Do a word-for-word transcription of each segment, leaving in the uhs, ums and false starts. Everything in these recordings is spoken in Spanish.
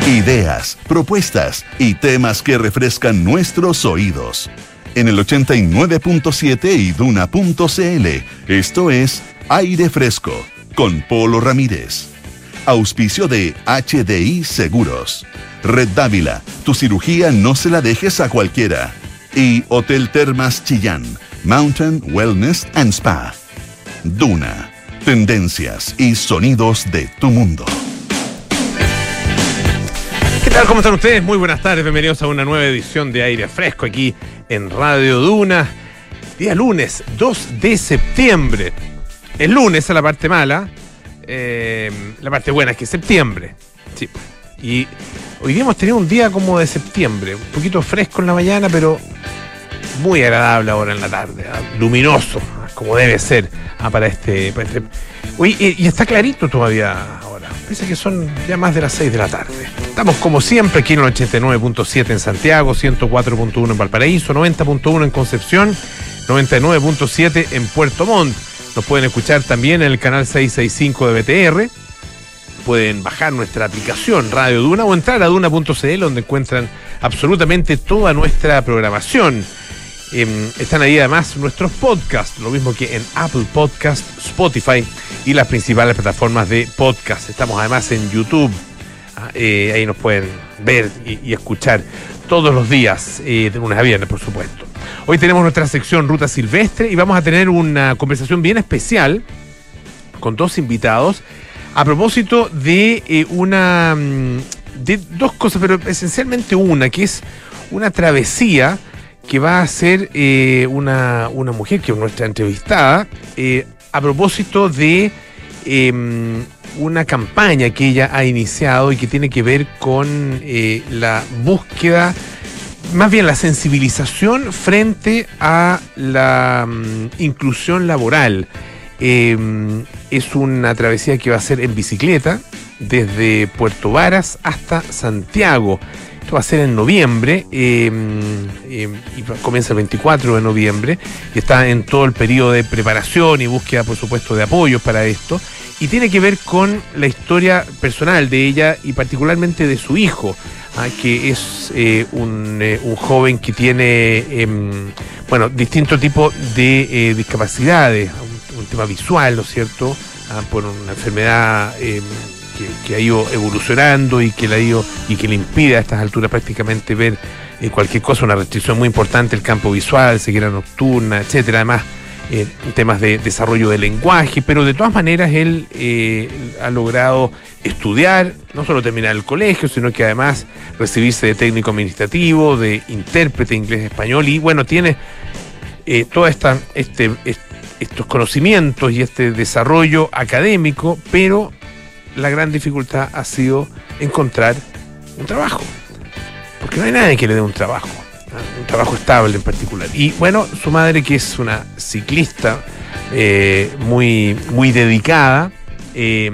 Ideas, propuestas y temas que refrescan nuestros oídos. En el ochenta y nueve punto siete y duna punto c l, esto es Aire Fresco, con Polo Ramírez. Auspicio de H D I Seguros. Red Dávila, tu cirugía no se la dejes a cualquiera. Y Hotel Termas Chillán, Mountain Wellness and Spa. Duna, tendencias y sonidos de tu mundo. ¿Qué tal? ¿Cómo están ustedes? Muy buenas tardes, bienvenidos a una nueva edición de Aire Fresco aquí en Radio Duna. Día lunes, dos de septiembre. El lunes, a la parte mala, eh, la parte buena es que es septiembre. Sí. Y hoy día hemos tenido un día como de septiembre, un poquito fresco en la mañana, pero muy agradable ahora en la tarde, ¿eh? Luminoso, como debe ser, ¿eh? para este... Para este... Uy, y, y está clarito todavía ahora, parece que son ya más de las seis de la tarde. Estamos como siempre aquí en el ochenta y nueve punto siete en Santiago, ciento cuatro punto uno en Valparaíso, noventa punto uno en Concepción, noventa y nueve punto siete en Puerto Montt. Nos pueden escuchar también en el canal seiscientos sesenta y cinco de B T R. Pueden bajar nuestra aplicación Radio Duna o entrar a duna punto c l, donde encuentran absolutamente toda nuestra programación. Eh, están ahí además nuestros podcasts, lo mismo que en Apple Podcast, Spotify y las principales plataformas de podcast. Estamos además en YouTube. Eh, ahí nos pueden ver y, y escuchar todos los días, eh, de lunes a viernes, por supuesto. Hoy tenemos nuestra sección Ruta Silvestre y vamos a tener una conversación bien especial con dos invitados a propósito de eh, una de dos cosas, pero esencialmente una, que es una travesía que va a hacer eh, una, una mujer, que es nuestra entrevistada, eh, a propósito de eh, una campaña que ella ha iniciado y que tiene que ver con eh, la búsqueda, más bien la sensibilización frente a la um, inclusión laboral. Eh, es una travesía que va a ser en bicicleta desde Puerto Varas hasta Santiago. Esto va a ser en noviembre, eh, eh, y comienza el veinticuatro de noviembre y está en todo el periodo de preparación y búsqueda, por supuesto, de apoyos para esto. Y tiene que ver con la historia personal de ella y particularmente de su hijo, ¿ah? que es eh, un, eh, un joven que tiene, eh, bueno, distintos tipos de eh, discapacidades, un, un tema visual, ¿no es cierto?, ¿ah? por una enfermedad eh, que, que ha ido evolucionando y que, la ha ido, y que le impide a estas alturas prácticamente ver eh, cualquier cosa, una restricción muy importante, el campo visual, ceguera nocturna, etcétera. Además, Eh, temas de desarrollo de lenguaje, pero de todas maneras él eh, ha logrado estudiar, no solo terminar el colegio, sino que además recibirse de técnico administrativo, de intérprete inglés-español, y bueno, tiene eh, todos esta, este, est, estos conocimientos y este desarrollo académico, pero la gran dificultad ha sido encontrar un trabajo, porque no hay nadie que le dé un trabajo. Un trabajo estable en particular. Y bueno, su madre, que es una ciclista eh, muy, muy dedicada, eh,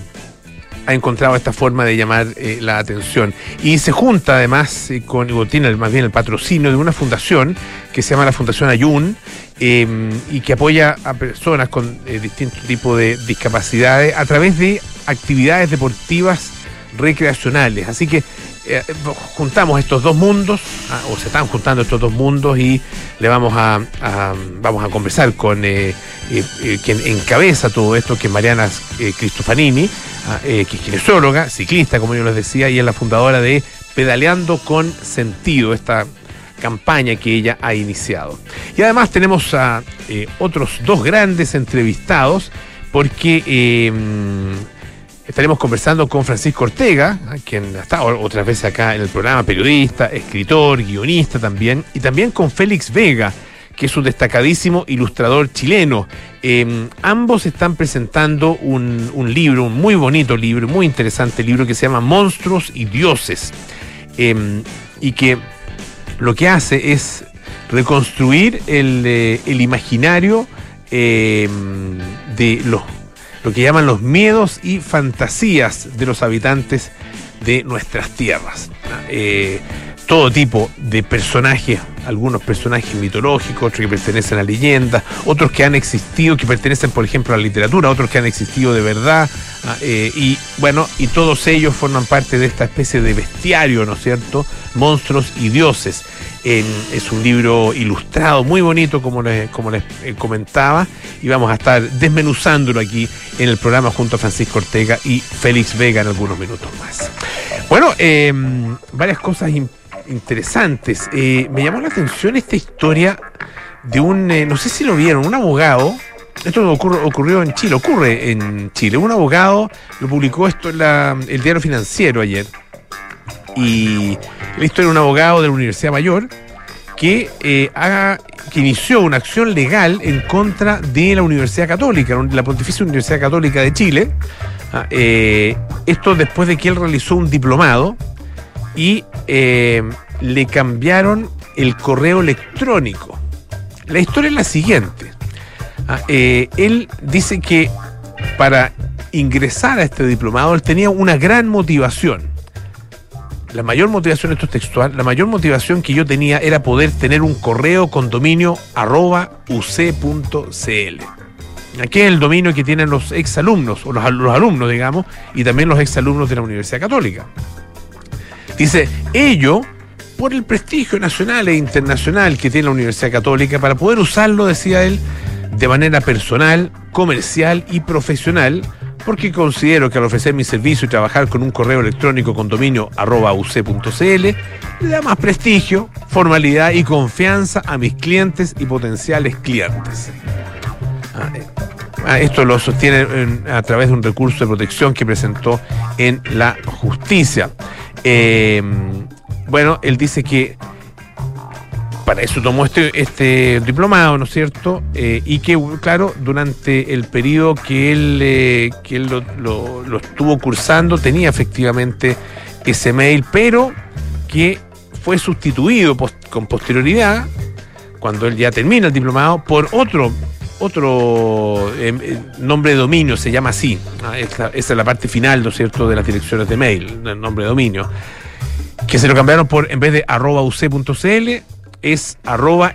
ha encontrado esta forma de llamar eh, la atención. Y se junta además eh, con, o tiene más bien el patrocinio de una fundación que se llama la Fundación Ayun, eh, y que apoya a personas con eh, distintos tipos de discapacidades a través de actividades deportivas recreacionales. Así que Eh, juntamos estos dos mundos, ah, o se están juntando estos dos mundos, y le vamos a, a vamos a conversar con eh, eh, eh, quien encabeza todo esto, que es Mariana eh, Cristofanini, ah, eh, que es kinesióloga, ciclista, como yo les decía, y es la fundadora de Pedaleando con Sentido, esta campaña que ella ha iniciado. Y además tenemos a eh, otros dos grandes entrevistados, porque eh, estaremos conversando con Francisco Ortega, quien ha estado otras veces acá en el programa, periodista, escritor, guionista también, y también con Félix Vega, que es un destacadísimo ilustrador chileno. Eh, ambos están presentando un, un libro, un muy bonito libro, muy interesante libro, que se llama Monstruos y Dioses, eh, y que lo que hace es reconstruir el, eh, el imaginario eh, de los lo que llaman los miedos y fantasías de los habitantes de nuestras tierras. Eh, todo tipo de personajes algunos personajes mitológicos, otros que pertenecen a leyendas, otros que han existido, que pertenecen, por ejemplo, a la literatura, otros que han existido de verdad, eh, y bueno, y todos ellos forman parte de esta especie de bestiario, ¿no es cierto? Monstruos y dioses. En, es un libro ilustrado, muy bonito, como les, como les eh, comentaba, y vamos a estar desmenuzándolo aquí en el programa junto a Francisco Ortega y Félix Vega en algunos minutos más. Bueno, eh, varias cosas in, interesantes. Eh, me llamó la atención esta historia de un, eh, no sé si lo vieron, un abogado. Esto ocurre, ocurrió en Chile, ocurre en Chile. Un abogado lo publicó esto en la, el Diario Financiero ayer. Y la historia de un abogado de la Universidad Mayor que, eh, haga, que inició una acción legal en contra de la Universidad Católica, la Pontificia Universidad Católica de Chile. Eh, esto después de que él realizó un diplomado y eh, le cambiaron el correo electrónico. La historia es la siguiente. Eh, él dice que para ingresar a este diplomado él tenía una gran motivación. La mayor motivación, esto es textual, la mayor motivación que yo tenía era poder tener un correo con dominio arroba uc.cl. Aquí es el dominio que tienen los exalumnos, o los, los alumnos, digamos, y también los exalumnos de la Universidad Católica. Dice, ello por el prestigio nacional e internacional que tiene la Universidad Católica, para poder usarlo, decía él, de manera personal, comercial y profesional, porque considero que al ofrecer mi servicio y trabajar con un correo electrónico con dominio arroba uc.cl le da más prestigio, formalidad y confianza a mis clientes y potenciales clientes. Ah, esto lo sostiene en, a través de un recurso de protección que presentó en la justicia. Eh, bueno, él dice que para eso tomó este, este diplomado, ¿no es cierto? Eh, y que, claro, durante el periodo que él, eh, que él lo, lo, lo estuvo cursando, tenía efectivamente ese mail, pero que fue sustituido post, con posterioridad, cuando él ya termina el diplomado, por otro, otro eh, nombre de dominio, se llama así. ¿Ah? Esa, esa es la parte final, ¿no es cierto?, de las direcciones de mail, el nombre de dominio, que se lo cambiaron por, en vez de arroba uc.cl, es arroba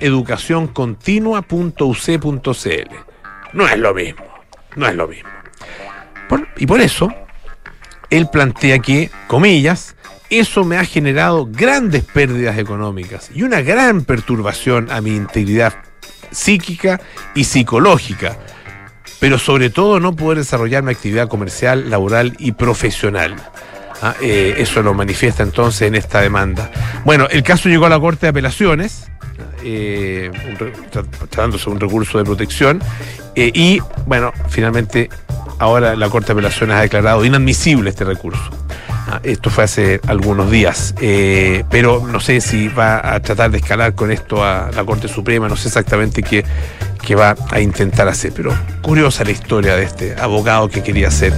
educacioncontinua.uc.cl. No es lo mismo, no es lo mismo. Por, y por eso, él plantea que, comillas, eso me ha generado grandes pérdidas económicas y una gran perturbación a mi integridad psíquica y psicológica, pero sobre todo no poder desarrollar mi actividad comercial, laboral y profesional. Ah, eh, eso lo manifiesta entonces en esta demanda. Bueno, el caso llegó a la Corte de Apelaciones, eh, un, tratándose de un recurso de protección, eh, y bueno, finalmente ahora la Corte de Apelaciones ha declarado inadmisible este recurso. Ah, esto fue hace algunos días, eh, pero no sé si va a tratar de escalar con esto a la Corte Suprema, no sé exactamente qué, qué va a intentar hacer, pero curiosa la historia de este abogado que quería hacer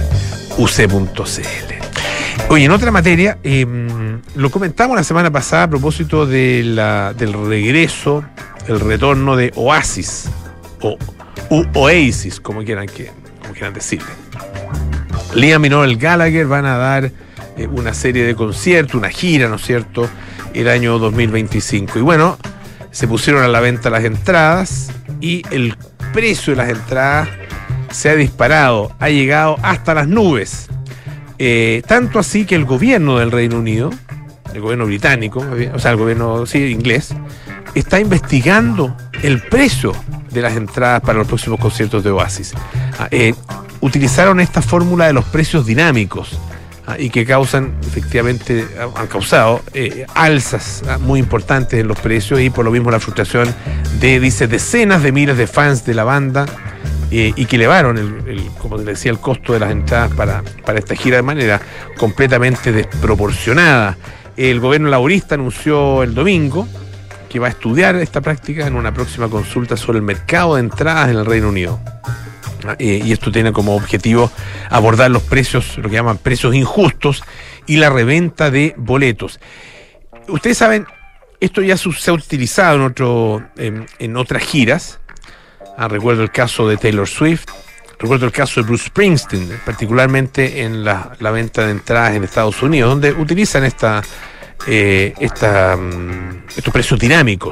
uc.cl. Oye, en otra materia, eh, lo comentamos la semana pasada a propósito de la, del regreso, el retorno de Oasis, o U Oasis, como quieran, que, como quieran decirle. Liam y Noel Gallagher van a dar eh, una serie de conciertos, una gira, ¿no es cierto?, el año dos mil veinticinco. Y bueno, se pusieron a la venta las entradas y el precio de las entradas se ha disparado, ha llegado hasta las nubes. Eh, tanto así que el gobierno del Reino Unido, el gobierno británico, o sea, el gobierno sí, inglés, está investigando el precio de las entradas para los próximos conciertos de Oasis. Ah, eh, utilizaron esta fórmula de los precios dinámicos, ah, y que causan, efectivamente, han causado eh, alzas ah, muy importantes en los precios, y por lo mismo la frustración de, dice, decenas de miles de fans de la banda. Eh, y que elevaron, el, el, como les decía, el costo de las entradas para, para esta gira de manera completamente desproporcionada. El gobierno laborista anunció el domingo que va a estudiar esta práctica en una próxima consulta sobre el mercado de entradas en el Reino Unido. Eh, y esto tiene como objetivo abordar los precios, lo que llaman precios injustos, y la reventa de boletos. Ustedes saben, esto ya se ha utilizado en, otro, en, en otras giras. Ah, recuerdo el caso de Taylor Swift, recuerdo el caso de Bruce Springsteen, particularmente en la, la venta de entradas en Estados Unidos, donde utilizan esta, eh, esta, um, estos precios dinámicos.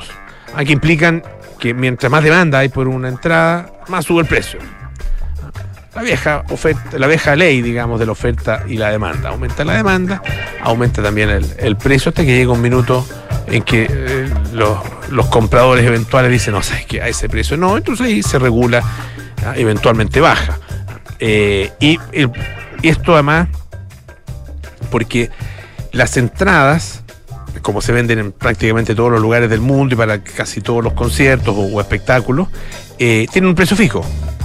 Aquí implican que mientras más demanda hay por una entrada, más sube el precio. La vieja oferta, la vieja ley, digamos, de la oferta y la demanda. Aumenta la demanda, aumenta también el, el precio, hasta que llega un minuto en que eh, los, los compradores eventuales dicen, no, sabes que a ese precio no, entonces ahí se regula, ah, eventualmente baja. Eh, y el, esto además, porque las entradas, como se venden en prácticamente todos los lugares del mundo y para casi todos los conciertos o, o espectáculos, eh, tienen un precio fijo.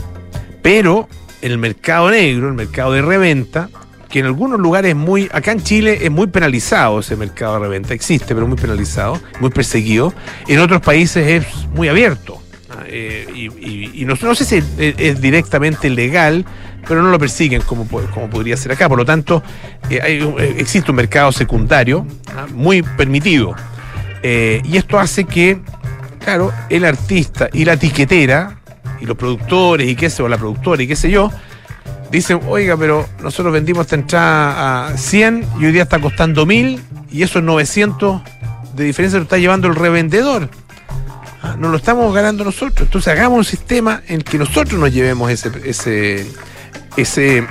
Pero en el mercado negro, el mercado de reventa, que en algunos lugares muy, acá en Chile es muy penalizado ese mercado de reventa, existe, pero muy penalizado, muy perseguido. En otros países es muy abierto. Eh, y, y, y no, no sé si es, es directamente legal, pero no lo persiguen como, como podría ser acá. Por lo tanto, eh, hay, existe un mercado secundario, ¿ah?, muy permitido. Eh, y esto hace que, claro, el artista y la tiquetera y los productores y qué sé, o la productora y qué sé yo, dicen, oiga, pero nosotros vendimos esta entrada a cien y hoy día está costando mil, y esos novecientos de diferencia lo está llevando el revendedor. Ah, no lo estamos ganando nosotros. Entonces hagamos un sistema en el que nosotros nos llevemos ese ese, ese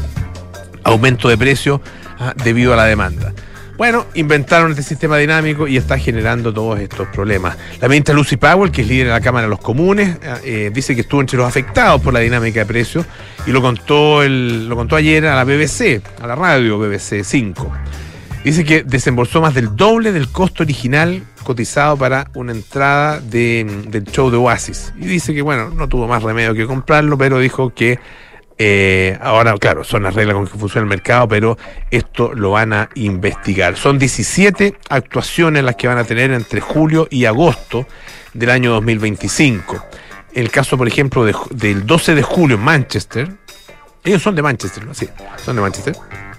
aumento de precio, ah, debido a la demanda. Bueno, inventaron este sistema dinámico y está generando todos estos problemas. La ministra Lucy Powell, que es líder de la Cámara de los Comunes, eh, dice que estuvo entre los afectados por la dinámica de precios y lo contó, el, lo contó ayer a la B B C, a la radio B B C cinco. Dice que desembolsó más del doble del costo original cotizado para una entrada de, del show de Oasis. Y dice que, bueno, no tuvo más remedio que comprarlo, pero dijo que Eh, ahora, claro, son las reglas con que funciona el mercado, pero esto lo van a investigar. Son diecisiete actuaciones las que van a tener entre julio y agosto del año dos mil veinticinco. El caso, por ejemplo, de, del doce de julio en Manchester, ellos son de Manchester, ¿no? Sí, son de Manchester.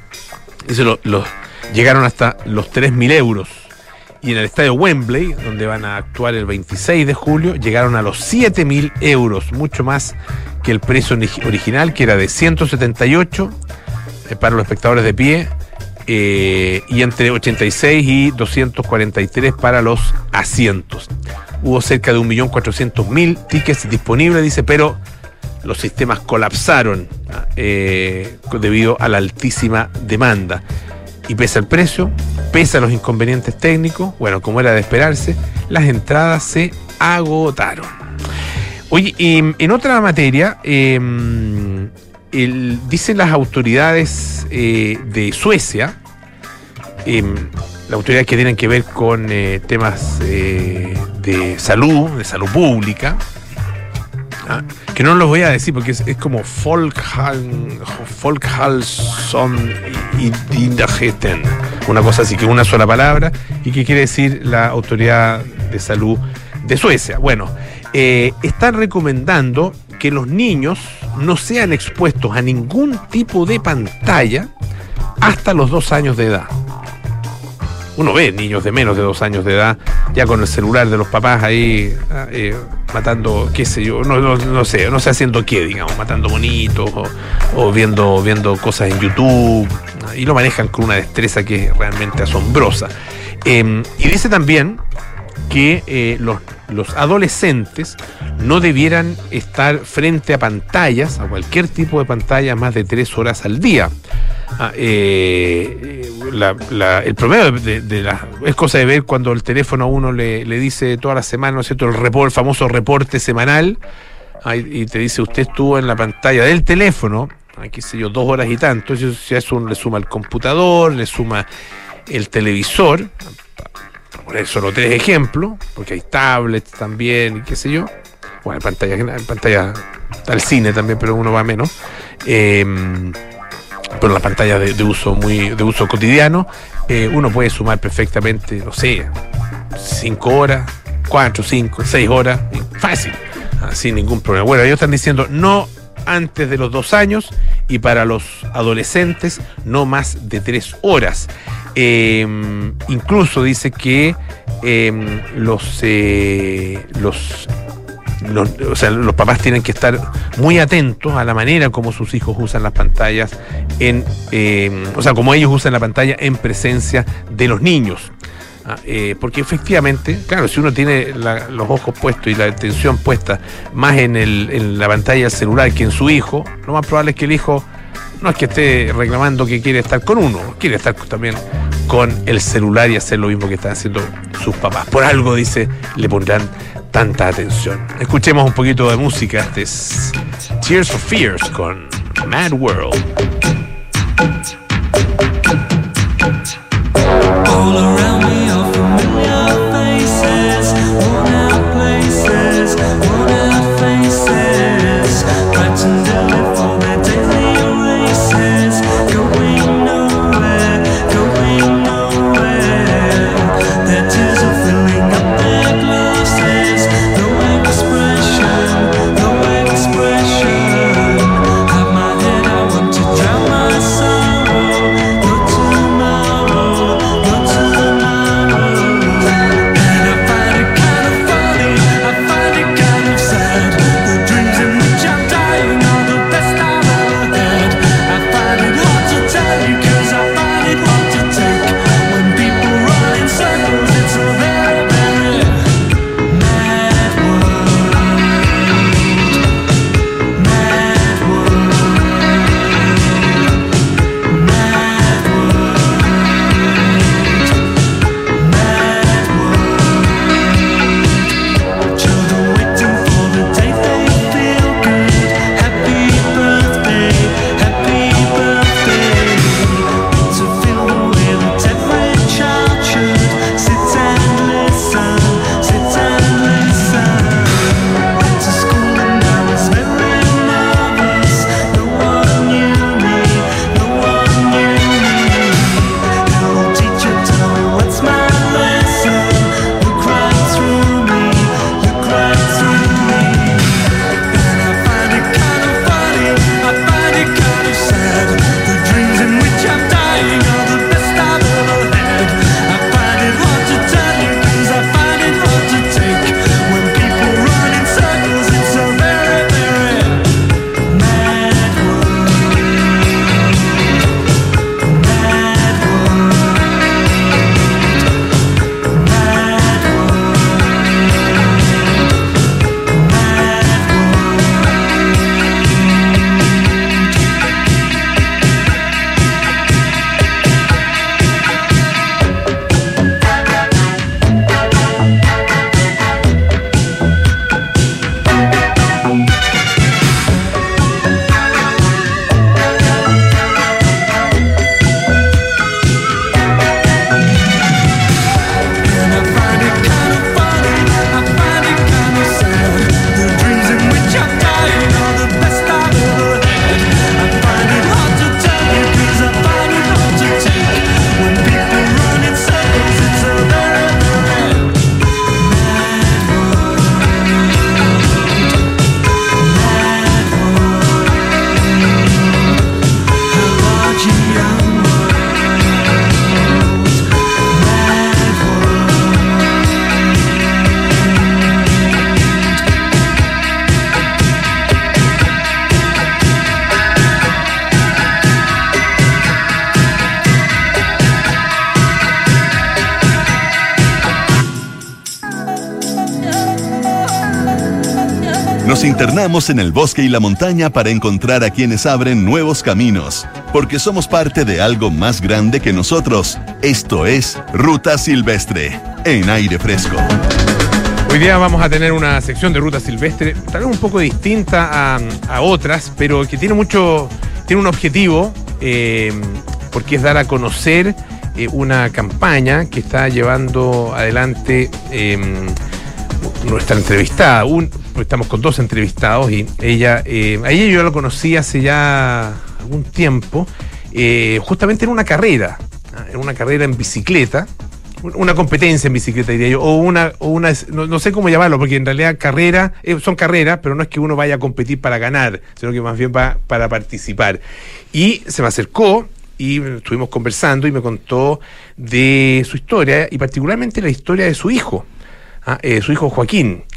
Y se lo, los, llegaron hasta los tres mil euros. Y en el estadio Wembley, donde van a actuar el veintiséis de julio, llegaron a los siete mil euros, mucho más que el precio original, que era de ciento setenta y ocho eh, para los espectadores de pie, eh, y entre ochenta y seis y doscientos cuarenta y tres para los asientos. Hubo cerca de un millón cuatrocientos mil tickets disponibles, dice, pero los sistemas colapsaron eh, debido a la altísima demanda. Y pese al precio, pese a los inconvenientes técnicos, bueno, como era de esperarse, las entradas se agotaron. Oye, eh, en otra materia, eh, el, dicen las autoridades eh, de Suecia, eh, las autoridades que tienen que ver con eh, temas eh, de salud, de salud pública, ¿ah?, que no los voy a decir porque es, es como Folkhal, Folkhalson y Dindagheten, una cosa así, que es una sola palabra y que quiere decir la Autoridad de Salud de Suecia. Bueno, eh, están recomendando que los niños no sean expuestos a ningún tipo de pantalla hasta los dos años de edad. Uno ve niños de menos de dos años de edad ya con el celular de los papás ahí eh, matando, qué sé yo, no, no, no sé, no sé haciendo qué, digamos, matando monitos o, o viendo, viendo cosas en YouTube, y lo manejan con una destreza que es realmente asombrosa. Eh, y dice también que eh, los, los adolescentes no debieran estar frente a pantallas, a cualquier tipo de pantalla, más de tres horas al día. Ah, eh, la, la, el promedio de, de, de la, es cosa de ver cuando el teléfono a uno le, le dice toda la semana, ¿no es cierto?, el, report, el famoso reporte semanal, ah, y, y te dice, usted estuvo en la pantalla del teléfono, ah, qué sé yo, dos horas y tanto. Eso, si a eso uno le suma el computador, le suma el televisor, para poner solo tres ejemplos, porque hay tablets también, y qué sé yo, bueno, pantalla, pantalla al cine también, pero uno va menos, eh, pero las pantallas de, de uso muy de uso cotidiano, eh, uno puede sumar perfectamente, no sé, cinco horas, cuatro, cinco, seis horas, fácil, sin ningún problema. Bueno, ellos están diciendo no antes de los dos años y para los adolescentes no más de tres horas. Eh, incluso dice que eh, los eh, los Los, o sea, los papás tienen que estar muy atentos a la manera como sus hijos usan las pantallas, en, eh, o sea, como ellos usan la pantalla en presencia de los niños. Ah, eh, porque efectivamente, claro, si uno tiene la, los ojos puestos y la atención puesta más en, el, en la pantalla del celular que en su hijo, lo más probable es que el hijo no es que esté reclamando que quiere estar con uno, quiere estar también con el celular y hacer lo mismo que están haciendo sus papás. Por algo, dice, le pondrán tanta atención. Escuchemos un poquito de música. Este es Tears for Fears con Mad World. All around me are familiar faces, worn out places, worn out faces, frightened to live for their daily races, going nowhere, going nowhere. Their tears are filling up their glasses, no expression, no expression. Have my head, I want to drown my sorrow, no tomorrow. Nos internamos en el bosque y la montaña para encontrar a quienes abren nuevos caminos, porque somos parte de algo más grande que nosotros. Esto es Ruta Silvestre, en Aire Fresco. Hoy día vamos a tener una sección de Ruta Silvestre, tal vez un poco distinta a, a otras, pero que tiene mucho, tiene un objetivo, eh, porque es dar a conocer eh, una campaña que está llevando adelante eh, nuestra entrevistada. Un, estamos con dos entrevistados y ella, eh, a ella yo la conocí hace ya algún tiempo, eh, justamente en una carrera, en una carrera en bicicleta. Una competencia en bicicleta, diría yo, o una, o una no, no sé cómo llamarlo, porque en realidad carrera, eh, son carreras, pero no es que uno vaya a competir para ganar, sino que más bien va para participar. Y se me acercó y estuvimos conversando y me contó de su historia, y particularmente la historia de su hijo, ¿ah? eh, su hijo Joaquín.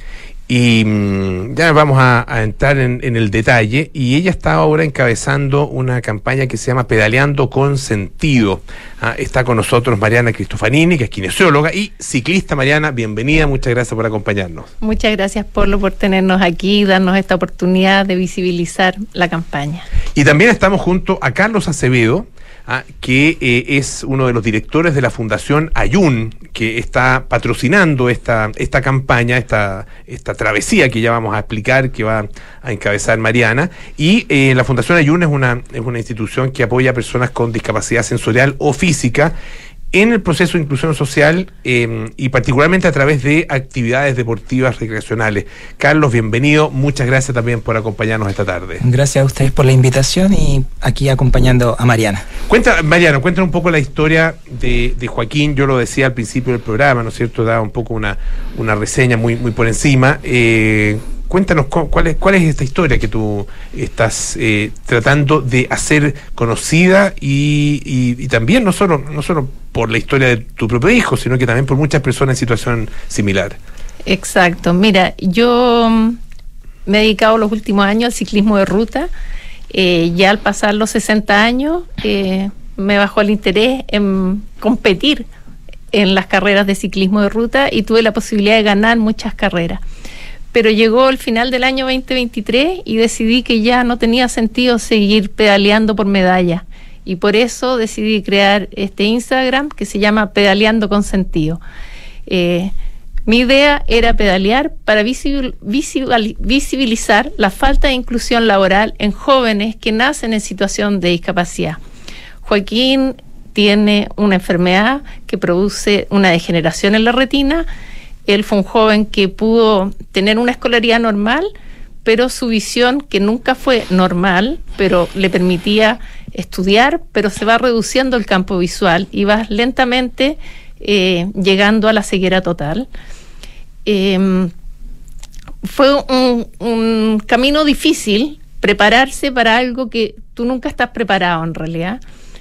Y mmm, ya vamos a, a entrar en, en el detalle. Y ella está ahora encabezando una campaña que se llama Pedaleando con Sentido. Ah, está con nosotros Mariana Cristofanini, que es kinesióloga y ciclista. Mariana, bienvenida, muchas gracias por acompañarnos. Muchas gracias, Polo, por tenernos aquí y darnos esta oportunidad de visibilizar la campaña. Y también estamos junto a Carlos Acevedo, Ah, que eh, es uno de los directores de la Fundación Ayun, que está patrocinando esta esta campaña, esta esta travesía que ya vamos a explicar, que va a encabezar Mariana. Y eh, la Fundación Ayun es una, es una institución que apoya a personas con discapacidad sensorial o física en el proceso de inclusión social eh, y particularmente a través de actividades deportivas recreacionales. Carlos, bienvenido, muchas gracias también por acompañarnos esta tarde. Gracias a ustedes por la invitación y aquí acompañando a Mariana. Cuenta, Mariana, cuéntanos un poco la historia de, de Joaquín. Yo lo decía al principio del programa, ¿no es cierto? Daba un poco una, una reseña muy, muy por encima. Eh, Cuéntanos cuál es, cuál es esta historia que tú estás eh, tratando de hacer conocida y, y, y también no solo, no solo por la historia de tu propio hijo, sino que también por muchas personas en situación similar. Exacto. Mira, yo me he dedicado los últimos años al ciclismo de ruta. Eh, ya al pasar los sesenta años eh, me bajó el interés en competir en las carreras de ciclismo de ruta y tuve la posibilidad de ganar muchas carreras. Pero llegó el final del año veinte veintitrés y decidí que ya no tenía sentido seguir pedaleando por medalla. Y por eso decidí crear este Instagram que se llama Pedaleando con Sentido. Eh, mi idea era pedalear para visibil, visibil, visibilizar la falta de inclusión laboral en jóvenes que nacen en situación de discapacidad. Joaquín tiene una enfermedad que produce una degeneración en la retina. Él fue un joven que pudo tener una escolaridad normal, pero su visión, que nunca fue normal, pero le permitía estudiar, pero se va reduciendo el campo visual y va lentamente eh, llegando a la ceguera total. Eh, fue un, un camino difícil prepararse para algo que tú nunca estás preparado en realidad.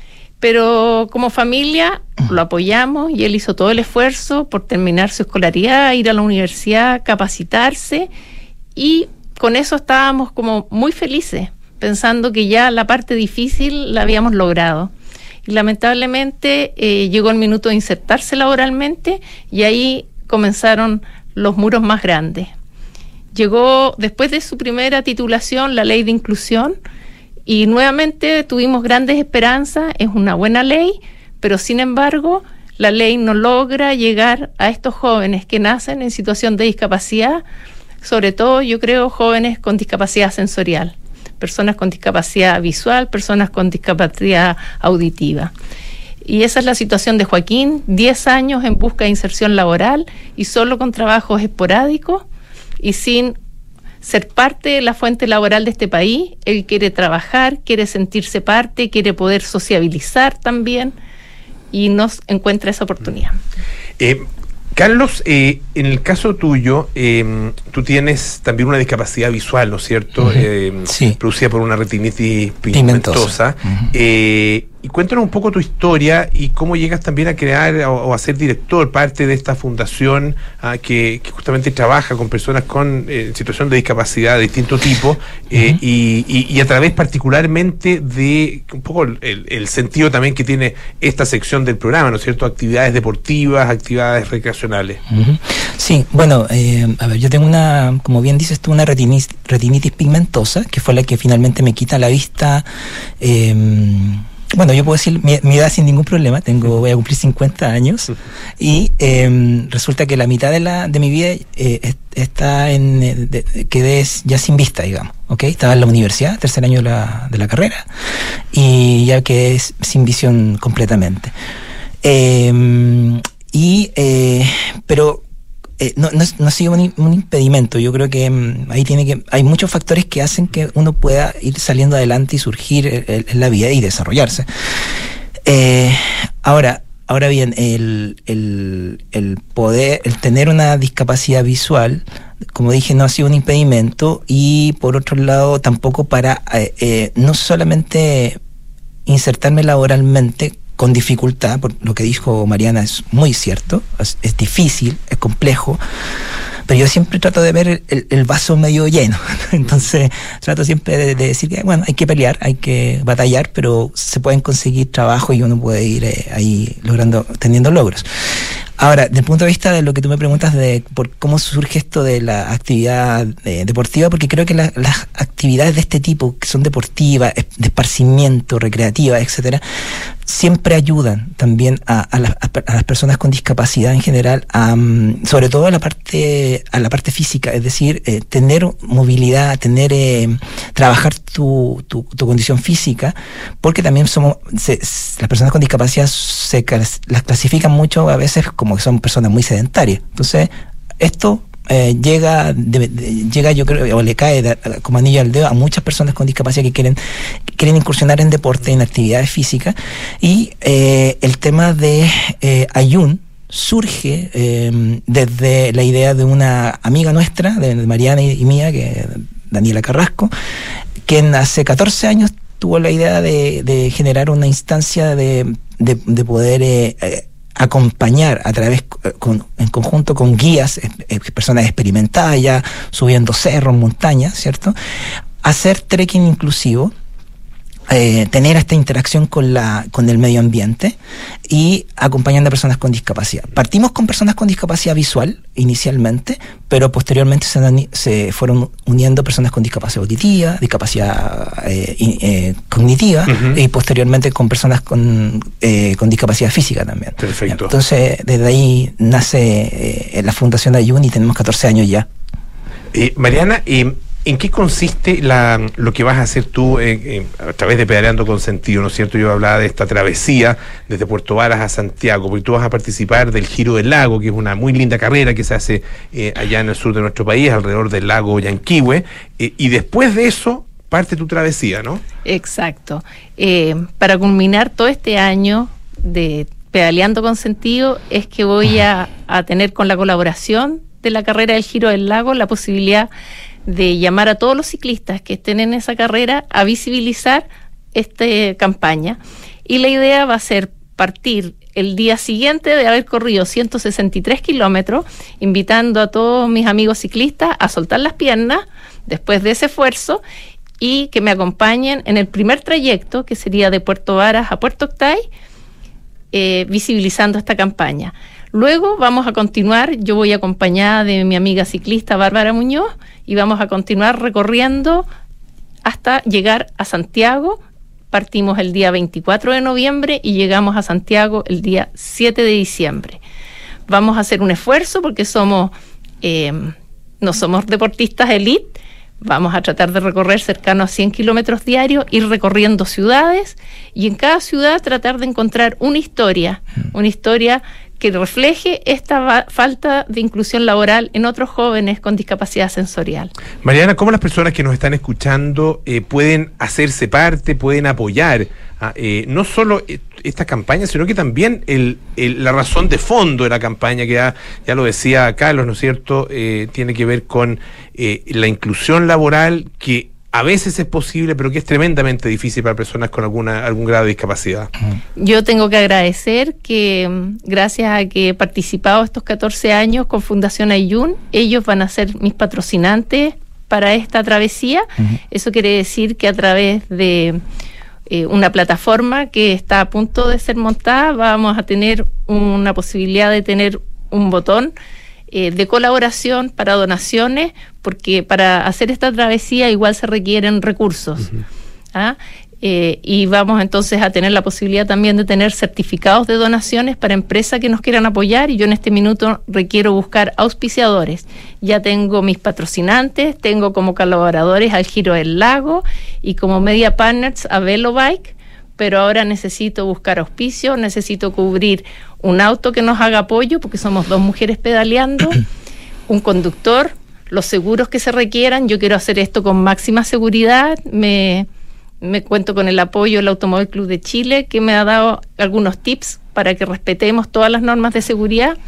Pero como familia lo apoyamos y él hizo todo el esfuerzo por terminar su escolaridad, ir a la universidad, capacitarse, y con eso estábamos como muy felices, pensando que ya la parte difícil la habíamos logrado. Y lamentablemente eh, llegó el minuto de insertarse laboralmente y ahí comenzaron los muros más grandes. Llegó después de su primera titulación la ley de inclusión. Y nuevamente tuvimos grandes esperanzas, es una buena ley, pero sin embargo la ley no logra llegar a estos jóvenes que nacen en situación de discapacidad, sobre todo yo creo jóvenes con discapacidad sensorial, personas con discapacidad visual, personas con discapacidad auditiva. Y esa es la situación de Joaquín, diez años en busca de inserción laboral y solo con trabajos esporádicos y sin ser parte de la fuente laboral de este país. Él quiere trabajar, quiere sentirse parte, quiere poder sociabilizar también y no encuentra esa oportunidad. Eh, Carlos, eh, en el caso tuyo, eh, tú tienes también una discapacidad visual, ¿no es cierto? Uh-huh. Eh, sí. Producida por una retinitis pigmentosa. pigmentosa. Uh-huh. Eh, y cuéntanos un poco tu historia y cómo llegas también a crear o, o a ser director, parte de esta fundación ah, que, que justamente trabaja con personas con eh, situación de discapacidad de distinto tipo eh, uh-huh. y, y, y a través particularmente de un poco el, el sentido también que tiene esta sección del programa, ¿no es cierto? Actividades deportivas, actividades recreacionales. Uh-huh. Sí, bueno, eh, a ver, yo tengo una, como bien dices tú, una retinitis, retinitis pigmentosa, que fue la que finalmente me quita la vista. Eh, Bueno, yo puedo decir mi, mi edad sin ningún problema, tengo, voy a cumplir cincuenta años y eh, resulta que la mitad de la de mi vida eh, está en, de, de, quedé ya sin vista, digamos, ¿ok? Estaba en la universidad, tercer año de la, de la carrera y ya quedé sin visión completamente. Eh, y, eh, pero Eh, no, no, no ha sido un, un impedimento. Yo creo que um, ahí tiene que hay muchos factores que hacen que uno pueda ir saliendo adelante y surgir en, en la vida y desarrollarse. Eh, ahora, ahora bien, el, el, el poder, el tener una discapacidad visual, como dije, no ha sido un impedimento y por otro lado tampoco para eh, eh, no solamente insertarme laboralmente con dificultad, por lo que dijo Mariana es muy cierto, es, es difícil, es complejo, pero yo siempre trato de ver el, el vaso medio lleno. Entonces trato siempre de, de decir que bueno, hay que pelear, hay que batallar, pero se pueden conseguir trabajo y uno puede ir eh, ahí logrando, teniendo logros. Ahora, desde el punto de vista de lo que tú me preguntas de por cómo surge esto de la actividad eh, deportiva, porque creo que la, las actividades de este tipo, que son deportivas, de esparcimiento, recreativas, etcétera, siempre ayudan también a, a, la, a las personas con discapacidad en general, a, um, sobre todo a la parte a la parte física, es decir, eh, tener movilidad, tener eh, trabajar tu, tu, tu condición física, porque también somos se, las personas con discapacidad se las clasifican mucho a veces como que son personas muy sedentarias. Entonces, esto Eh, llega, de, de, llega yo creo, o le cae de, como anillo al dedo a muchas personas con discapacidad que quieren, que quieren incursionar en deporte, en actividades físicas, y eh, el tema de eh, Ayun surge eh, desde la idea de una amiga nuestra, de Mariana y, y mía, que Daniela Carrasco, quien hace catorce años tuvo la idea de, de generar una instancia de, de, de poder eh, eh, acompañar a través, con, en conjunto con guías, eh, personas experimentadas ya subiendo cerros, montañas, ¿cierto? Hacer trekking inclusivo, eh, tener esta interacción con la con el medio ambiente y acompañando a personas con discapacidad. Partimos con personas con discapacidad visual inicialmente, pero posteriormente se, se fueron uniendo personas con discapacidad auditiva, discapacidad eh, eh, cognitiva, uh-huh. y posteriormente con personas con, eh, con discapacidad física también. Perfecto. Entonces, desde ahí nace eh, la Fundación Ayun y tenemos catorce años ya. Eh, Mariana, eh, ¿en qué consiste la, lo que vas a hacer tú eh, eh, a través de Pedaleando con Sentido, ¿no es cierto? Yo hablaba de esta travesía desde Puerto Varas a Santiago, porque tú vas a participar del Giro del Lago, que es una muy linda carrera que se hace eh, allá en el sur de nuestro país, alrededor del lago Yanquihue, eh, y después de eso parte tu travesía, ¿no? Exacto. Eh, para culminar todo este año de Pedaleando con Sentido es que voy a, a tener con la colaboración de la carrera del Giro del Lago la posibilidad de llamar a todos los ciclistas que estén en esa carrera a visibilizar esta campaña. Y la idea va a ser partir el día siguiente de haber corrido ciento sesenta y tres kilómetros, invitando a todos mis amigos ciclistas a soltar las piernas después de ese esfuerzo y que me acompañen en el primer trayecto, que sería de Puerto Varas a Puerto Octay, eh, visibilizando esta campaña. Luego vamos a continuar, yo voy acompañada de mi amiga ciclista Bárbara Muñoz y vamos a continuar recorriendo hasta llegar a Santiago. Partimos el día veinticuatro de noviembre y llegamos a Santiago el día siete de diciembre. Vamos a hacer un esfuerzo porque somos eh, no somos deportistas elite. Vamos a tratar de recorrer cercano a cien kilómetros diarios, ir recorriendo ciudades y en cada ciudad tratar de encontrar una historia, una historia que refleje esta va- falta de inclusión laboral en otros jóvenes con discapacidad sensorial. Mariana, ¿cómo las personas que nos están escuchando eh, pueden hacerse parte, pueden apoyar a, eh, no solo eh, esta campaña, sino que también el, el, la razón de fondo de la campaña, que ya, ya lo decía Carlos, ¿no es cierto?, eh, tiene que ver con eh, la inclusión laboral, que a veces es posible, pero que es tremendamente difícil para personas con alguna algún grado de discapacidad. Yo tengo que agradecer que gracias a que he participado estos catorce años con Fundación Ayun, ellos van a ser mis patrocinantes para esta travesía. Uh-huh. Eso quiere decir que a través de eh, una plataforma que está a punto de ser montada, vamos a tener una posibilidad de tener un botón Eh, de colaboración para donaciones, porque para hacer esta travesía igual se requieren recursos. Uh-huh. ¿Ah? Eh, y vamos entonces a tener la posibilidad también de tener certificados de donaciones para empresas que nos quieran apoyar, y yo en este minuto requiero buscar auspiciadores. Ya tengo mis patrocinantes, tengo como colaboradores al Giro del Lago y como media partners a Velobike, pero ahora necesito buscar auspicio, necesito cubrir un auto que nos haga apoyo, porque somos dos mujeres pedaleando, un conductor, los seguros que se requieran. Yo quiero hacer esto con máxima seguridad. Me, me cuento con el apoyo del Automóvil Club de Chile, que me ha dado algunos tips para que respetemos todas las normas de seguridad.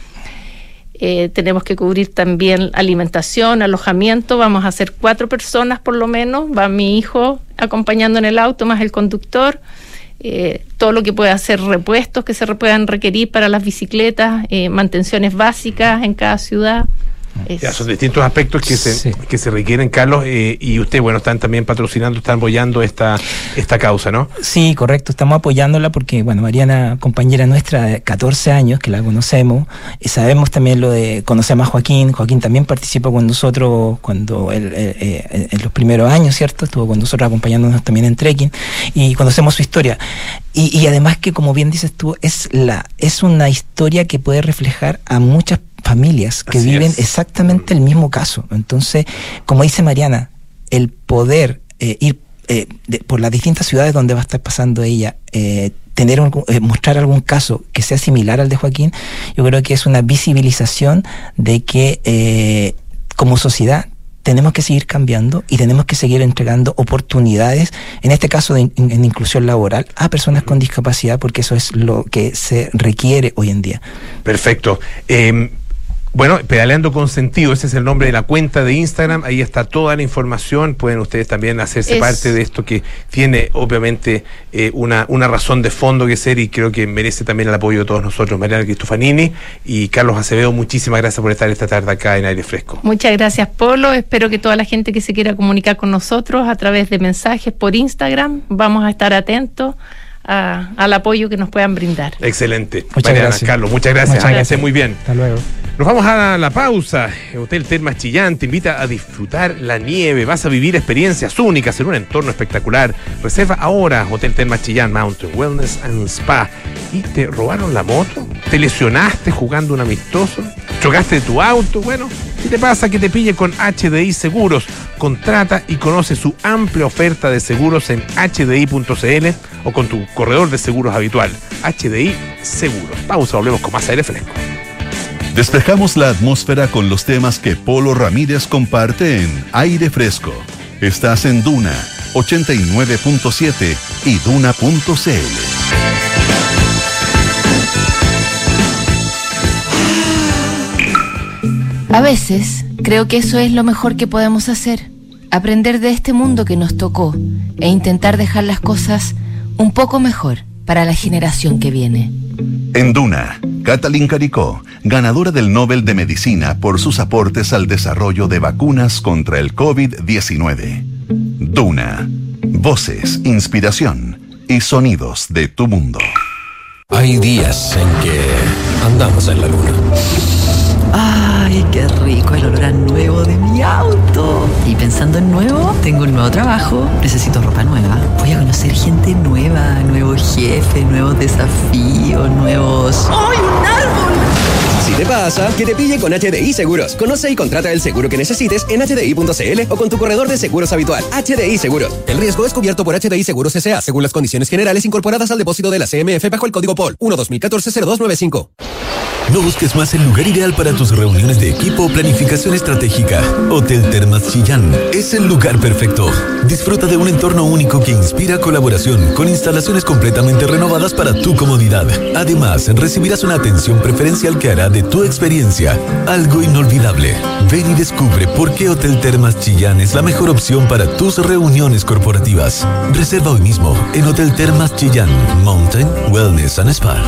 Eh, tenemos que cubrir también alimentación, alojamiento. Vamos a ser cuatro personas por lo menos. Va mi hijo acompañando en el auto, más el conductor. Eh, todo lo que pueda hacer repuestos que se puedan requerir para las bicicletas, eh, mantenciones básicas en cada ciudad. Es- Ya, son distintos aspectos que se, Sí. que se requieren, Carlos, eh, y usted, bueno, están también patrocinando, están apoyando esta, esta causa, ¿no? Sí, correcto, estamos apoyándola porque, bueno, Mariana, compañera nuestra de catorce años, que la conocemos, y sabemos también lo de, conocemos a Joaquín, Joaquín también participó con nosotros cuando él, eh, eh, en los primeros años, ¿cierto? Estuvo con nosotros acompañándonos también en trekking, y conocemos su historia. Y, y además que, como bien dices tú, es, la, es una historia que puede reflejar a muchas familias que Así viven es. exactamente el mismo caso. Entonces, como dice Mariana, el poder eh, ir eh, de- por las distintas ciudades donde va a estar pasando ella, eh, tener un- eh, mostrar algún caso que sea similar al de Joaquín, yo creo que es una visibilización de que eh, como sociedad tenemos que seguir cambiando y tenemos que seguir entregando oportunidades, en este caso de in- en inclusión laboral, a personas con discapacidad, porque eso es lo que se requiere hoy en día. Perfecto. Eh, bueno, Pedaleando con Sentido, ese es el nombre de la cuenta de Instagram, ahí está toda la información, pueden ustedes también hacerse Es- parte de esto que tiene obviamente eh, una, una razón de fondo que ser y creo que merece también el apoyo de todos nosotros. Mariana Cristofanini y Carlos Acevedo, muchísimas gracias por estar esta tarde acá en Aire Fresco. Muchas gracias, Polo. Espero que toda la gente que se quiera comunicar con nosotros a través de mensajes por Instagram, vamos a estar atentos a- al apoyo que nos puedan brindar. Excelente. Muchas Mariana, gracias. Carlos, muchas gracias. Muchas Que gracias. esté muy bien. Hasta luego. Nos vamos a la pausa. Hotel Termas Chillán te invita a disfrutar la nieve. Vas a vivir experiencias únicas en un entorno espectacular. Reserva ahora Hotel Termas Chillán Mountain Wellness and Spa. ¿Y te robaron la moto? ¿Te lesionaste jugando un amistoso? ¿Chocaste tu auto? Bueno, ¿qué te pasa? Que te pille con H D I Seguros. Contrata y conoce su amplia oferta de seguros en h d i punto c l o con tu corredor de seguros habitual. H D I Seguros. Pausa, volvemos con más aire fresco. Despejamos la atmósfera con los temas que Polo Ramírez comparte en Aire Fresco. Estás en Duna ochenta y nueve punto siete y duna punto c l. A veces creo que eso es lo mejor que podemos hacer, aprender de este mundo que nos tocó e intentar dejar las cosas un poco mejor para la generación que viene. En Duna, Katalin Caricó, ganadora del Nobel de Medicina por sus aportes al desarrollo de vacunas contra el COVID diecinueve. Duna, voces, inspiración y sonidos de tu mundo. Hay días en que andamos en la luna. Ay, qué rico el olor a nuevo de mi auto. Y pensando en nuevo, tengo un nuevo trabajo, necesito ropa nueva. Voy a conocer gente nueva, nuevo jefe, nuevos desafíos, nuevos... ¡Ay, un árbol! Si te pasa, que te pille con H D I Seguros. Conoce y contrata el seguro que necesites en h d i punto c l o con tu corredor de seguros habitual. H D I Seguros. El riesgo es cubierto por H D I Seguros S A según las condiciones generales incorporadas al depósito de la C M F bajo el código P O L uno dos mil catorce cero dos noventa y cinco. No busques más el lugar ideal para tus reuniones de equipo o planificación estratégica. Hotel Termas Chillán es el lugar perfecto. Disfruta de un entorno único que inspira colaboración, con instalaciones completamente renovadas para tu comodidad. Además, recibirás una atención preferencial que hará de tu experiencia algo inolvidable. Ven y descubre por qué Hotel Termas Chillán es la mejor opción para tus reuniones corporativas. Reserva hoy mismo en Hotel Termas Chillán Mountain Wellness and Spa.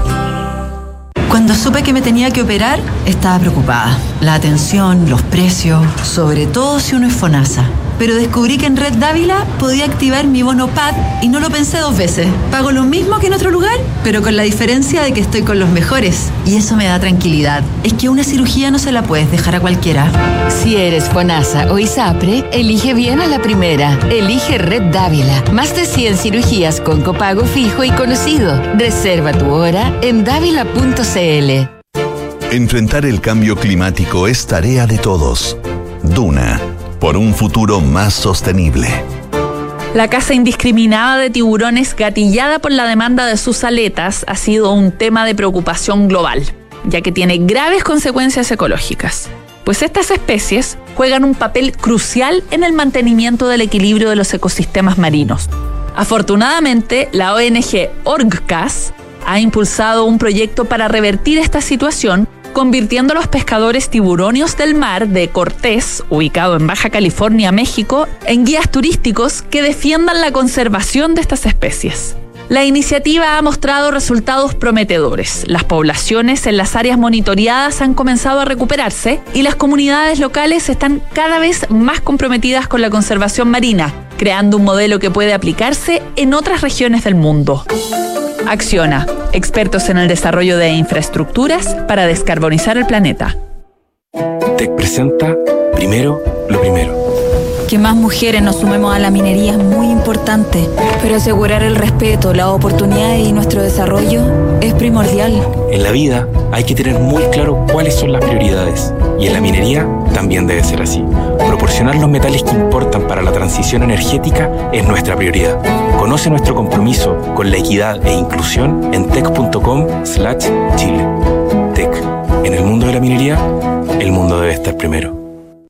Cuando supe que me tenía que operar, estaba preocupada. La atención, los precios, sobre todo si uno es FONASA. Pero descubrí que en Red Dávila podía activar mi bono P A D y no lo pensé dos veces. Pago lo mismo que en otro lugar, pero con la diferencia de que estoy con los mejores. Y eso me da tranquilidad. Es que una cirugía no se la puedes dejar a cualquiera. Si eres FONASA o ISAPRE, elige bien a la primera. Elige Red Dávila. Más de cien cirugías con copago fijo y conocido. Reserva tu hora en dávila punto c l. Enfrentar el cambio climático es tarea de todos. Duna, por un futuro más sostenible. La caza indiscriminada de tiburones gatillada por la demanda de sus aletas ha sido un tema de preocupación global, ya que tiene graves consecuencias ecológicas. Pues estas especies juegan un papel crucial en el mantenimiento del equilibrio de los ecosistemas marinos. Afortunadamente, la O N G ORGCAS ha impulsado un proyecto para revertir esta situación, convirtiendo a los pescadores tiburóneos del mar de Cortés, ubicado en Baja California, México, en guías turísticos que defiendan la conservación de estas especies. La iniciativa ha mostrado resultados prometedores. Las poblaciones en las áreas monitoreadas han comenzado a recuperarse y las comunidades locales están cada vez más comprometidas con la conservación marina, creando un modelo que puede aplicarse en otras regiones del mundo. Acciona, expertos en el desarrollo de infraestructuras para descarbonizar el planeta. T E C presenta Primero lo Primero. Que más mujeres nos sumemos a la minería es muy importante, pero asegurar el respeto, las oportunidades y nuestro desarrollo es primordial. En la vida hay que tener muy claro cuáles son las prioridades, y en la minería también debe ser así. Proporcionar los metales que importan para la transición energética es nuestra prioridad. Conoce nuestro compromiso con la equidad e inclusión en tec.com slash Chile. T E C. En el mundo de la minería, el mundo debe estar primero.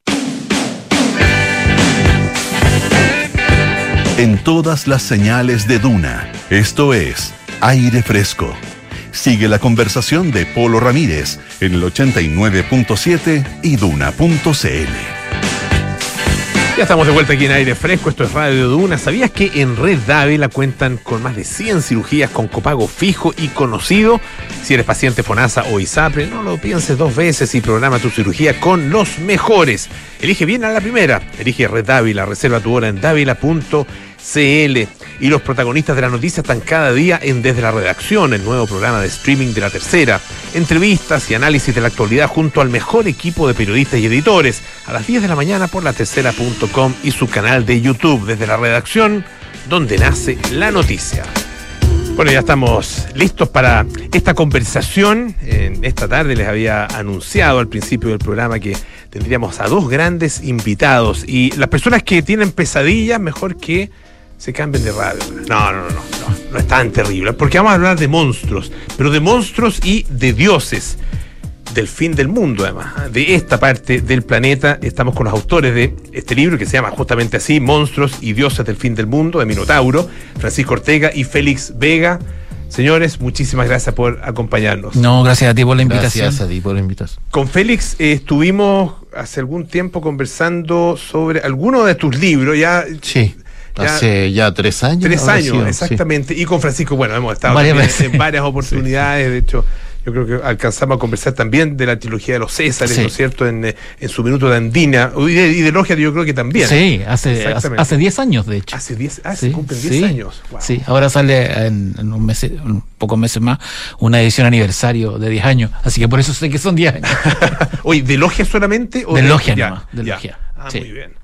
En todas las señales de Duna, esto es Aire Fresco. Sigue la conversación de Polo Ramírez en el ochenta y nueve punto siete y duna punto c l. Ya estamos de vuelta aquí en Aire Fresco, esto es Radio Duna. ¿Sabías que en Red Dávila cuentan con más de cien cirugías con copago fijo y conocido? Si eres paciente FONASA o ISAPRE, no lo pienses dos veces y programa tu cirugía con los mejores. Elige bien a la primera, elige Red Dávila, reserva tu hora en dávila punto c l. Y los protagonistas de la noticia están cada día en Desde la Redacción, el nuevo programa de streaming de La Tercera. Entrevistas y análisis de la actualidad junto al mejor equipo de periodistas y editores. A las diez de la mañana por la tercera punto com y su canal de YouTube, Desde la Redacción, donde nace la noticia. Bueno, ya estamos listos para esta conversación. En esta tarde les había anunciado al principio del programa que tendríamos a dos grandes invitados. Y las personas que tienen pesadillas, mejor que se cambien de radio. No, no, no, no, no, no es tan terrible, porque vamos a hablar de monstruos, pero de monstruos y de dioses, del fin del mundo además, de esta parte del planeta. Estamos con los autores de este libro que se llama justamente así, Monstruos y Dioses del Fin del Mundo, de Minotauro, Francisco Ortega y Félix Vega. Señores, muchísimas gracias por acompañarnos. No, gracias a ti por la invitación. Gracias a ti por la invitación. Con Félix eh, estuvimos hace algún tiempo conversando sobre algunos de tus libros, ya... Sí. Ya, hace ya tres años. Tres años, sido, exactamente. Sí. Y con Francisco, bueno, hemos estado varias en varias oportunidades. Sí. De hecho, yo creo que alcanzamos a conversar también de la trilogía de los Césares, sí. ¿no es cierto? En, en su minuto de Andina. Y de, y de Logia, yo creo que también. Sí, hace hace diez años, de hecho. Hace diez, ah, sí, se cumplen diez sí. años. Wow. Sí, ahora sale en, en un mes, un pocos meses más, una edición aniversario de diez años. Así que por eso sé que son diez años. Oye, ¿de Logia solamente? O de, de Logia ya, nomás, de ya. Logia. Ah, sí. muy bien.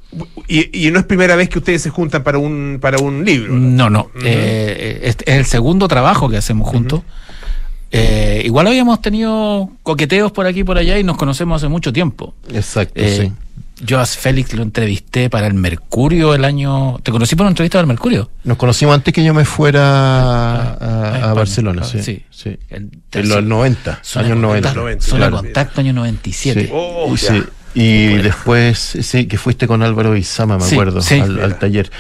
Y, y no es primera vez que ustedes se juntan para un para un libro. No, no. Uh-huh. eh, es, es el segundo trabajo que hacemos juntos. Uh-huh. eh, igual habíamos tenido coqueteos por aquí y por allá y nos conocemos hace mucho tiempo. Exacto, eh, sí. Yo a Félix lo entrevisté para el Mercurio el año... ¿Te conocí por una entrevista del Mercurio? Nos conocimos antes que yo me fuera a, a, a Barcelona, sí. sí. sí. El, en los noventa, años noventa. Zona Contacto, año noventa y siete. Sí. Oh, sí. Y bueno. Después, sí, que fuiste con Álvaro Izama, me sí, acuerdo, sí, al, al taller.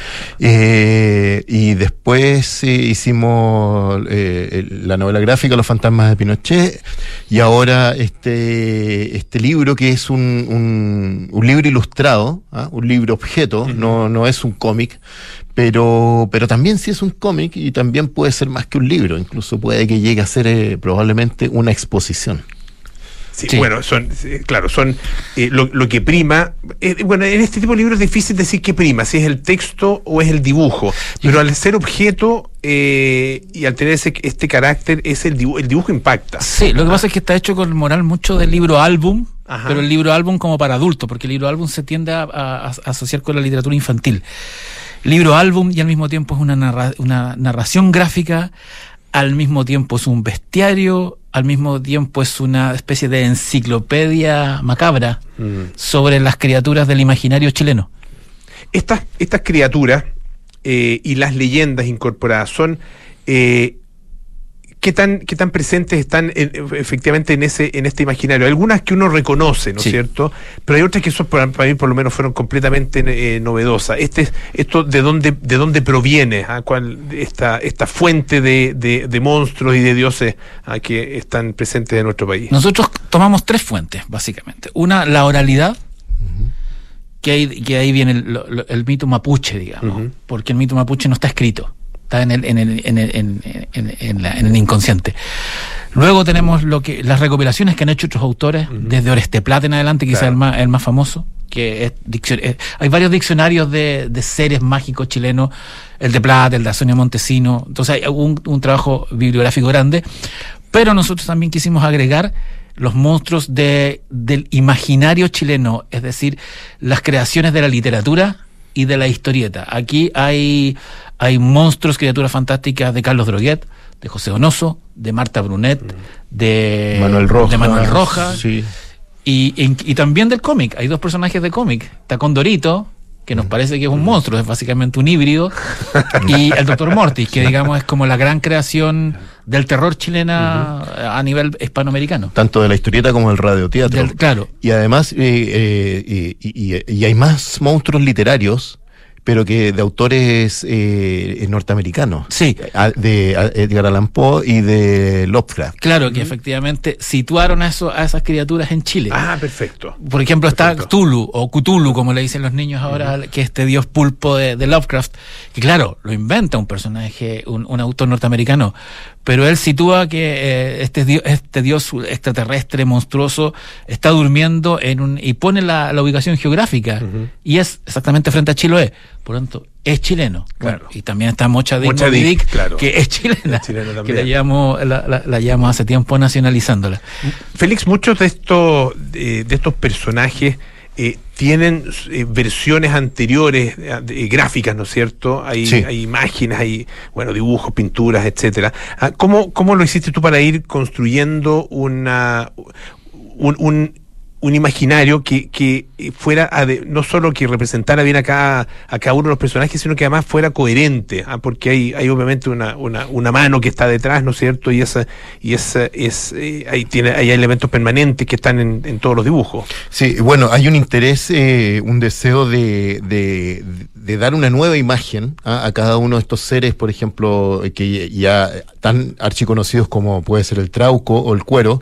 Eh, y después sí, hicimos eh, la novela gráfica Los fantasmas de Pinochet, y ahora este este libro que es un, un, un libro ilustrado, ¿eh? un libro objeto, uh-huh. no, no es un cómic, pero, pero también sí es un cómic y también puede ser más que un libro, incluso puede que llegue a ser eh, probablemente una exposición. Sí, sí. Bueno, son, claro, son eh, lo, lo que prima. Eh, bueno, en este tipo de libros es difícil decir qué prima, si es el texto o es el dibujo. Pero al ser objeto eh, y al tener ese, este carácter, es el dibujo, el dibujo impacta. Sí, lo que pasa es que está hecho con moral mucho del libro álbum, Ajá. pero el libro álbum como para adultos, porque el libro álbum se tiende a, a, a asociar con la literatura infantil. El libro álbum y al mismo tiempo es una, narra, una narración gráfica, al mismo tiempo es un bestiario, al mismo tiempo es una especie de enciclopedia macabra mm. sobre las criaturas del imaginario chileno. Estas, estas criaturas eh, y las leyendas incorporadas son... Eh, ¿Qué tan, qué tan presentes están en, efectivamente en ese en este imaginario? Hay algunas que uno reconoce, ¿no es sí. cierto? Pero hay otras que son, para, para mí por lo menos fueron completamente eh, novedosas. Este, esto de dónde de dónde proviene, ¿ah? ¿Cuál, esta esta fuente de, de, de monstruos y de dioses ¿ah? que están presentes en nuestro país? Nosotros tomamos tres fuentes, básicamente. Una, la oralidad, uh-huh. que, hay, que ahí viene el, el, el mito mapuche, digamos, uh-huh. porque el mito mapuche no está escrito. está en el, en el, en el, en, en, en, la, en el inconsciente. Luego tenemos lo que las recopilaciones que han hecho otros autores, uh-huh. desde Oreste Plata en adelante, quizás claro. el más, el más famoso, que es diccion- eh, hay varios diccionarios de, de seres mágicos chilenos, el de Plata, el de Antonio Montesino, entonces hay un, un trabajo bibliográfico grande, pero nosotros también quisimos agregar los monstruos de, del imaginario chileno, es decir, las creaciones de la literatura y de la historieta. Aquí hay, hay monstruos, criaturas fantásticas de Carlos Droguet, de José Donoso, de Marta Brunet, de Manuel Rojas, de Manuel Rojas sí. y, y, y también del cómic. Hay dos personajes de cómic. Está Condorito, que nos parece que es un monstruo, es básicamente un híbrido, y el doctor Mortis, que digamos es como la gran creación del terror chilena uh-huh. a nivel hispanoamericano. Tanto de la historieta como del radioteatro. Del, claro. Y además, eh, eh, y, y, y hay más monstruos literarios, pero que de autores eh, norteamericanos. Sí. De Edgar Allan Poe y de Lovecraft. Claro, que uh-huh. efectivamente situaron a, eso, a esas criaturas en Chile. Ah, perfecto. Por ejemplo, perfecto. está Cthulhu, o Cthulhu, como le dicen los niños ahora, uh-huh. que es este dios pulpo de, de Lovecraft, que claro, lo inventa un personaje, un, un autor norteamericano, pero él sitúa que eh, este, dios, este dios extraterrestre monstruoso está durmiendo en un y pone la, la ubicación geográfica, uh-huh. y es exactamente frente a Chiloé. Por lo tanto, es chileno. Claro. Bueno, y también está Mocha Dick, Mocha Dick, claro. que es chilena, es chileno que la llevamos, la, la, la llevamos hace tiempo nacionalizándola. Félix, muchos de estos, de, de estos personajes eh, tienen eh, versiones anteriores, eh, gráficas, ¿no es cierto? Hay, sí. hay imágenes, hay bueno dibujos, pinturas, etcétera. Ah, ¿Cómo, cómo lo hiciste tú para ir construyendo una un, un un imaginario que, que fuera a de, no solo que representara bien a cada, a cada uno de los personajes, sino que además fuera coherente, ¿ah? Porque hay, hay obviamente una, una, una mano que está detrás, ¿no es cierto? Y esa, y esa es, eh, ahí tiene, hay elementos permanentes que están en, en todos los dibujos. Sí, bueno, hay un interés, eh, un deseo de, de, de dar una nueva imagen ¿ah? a cada uno de estos seres, por ejemplo, que ya tan archiconocidos como puede ser el trauco o el cuero.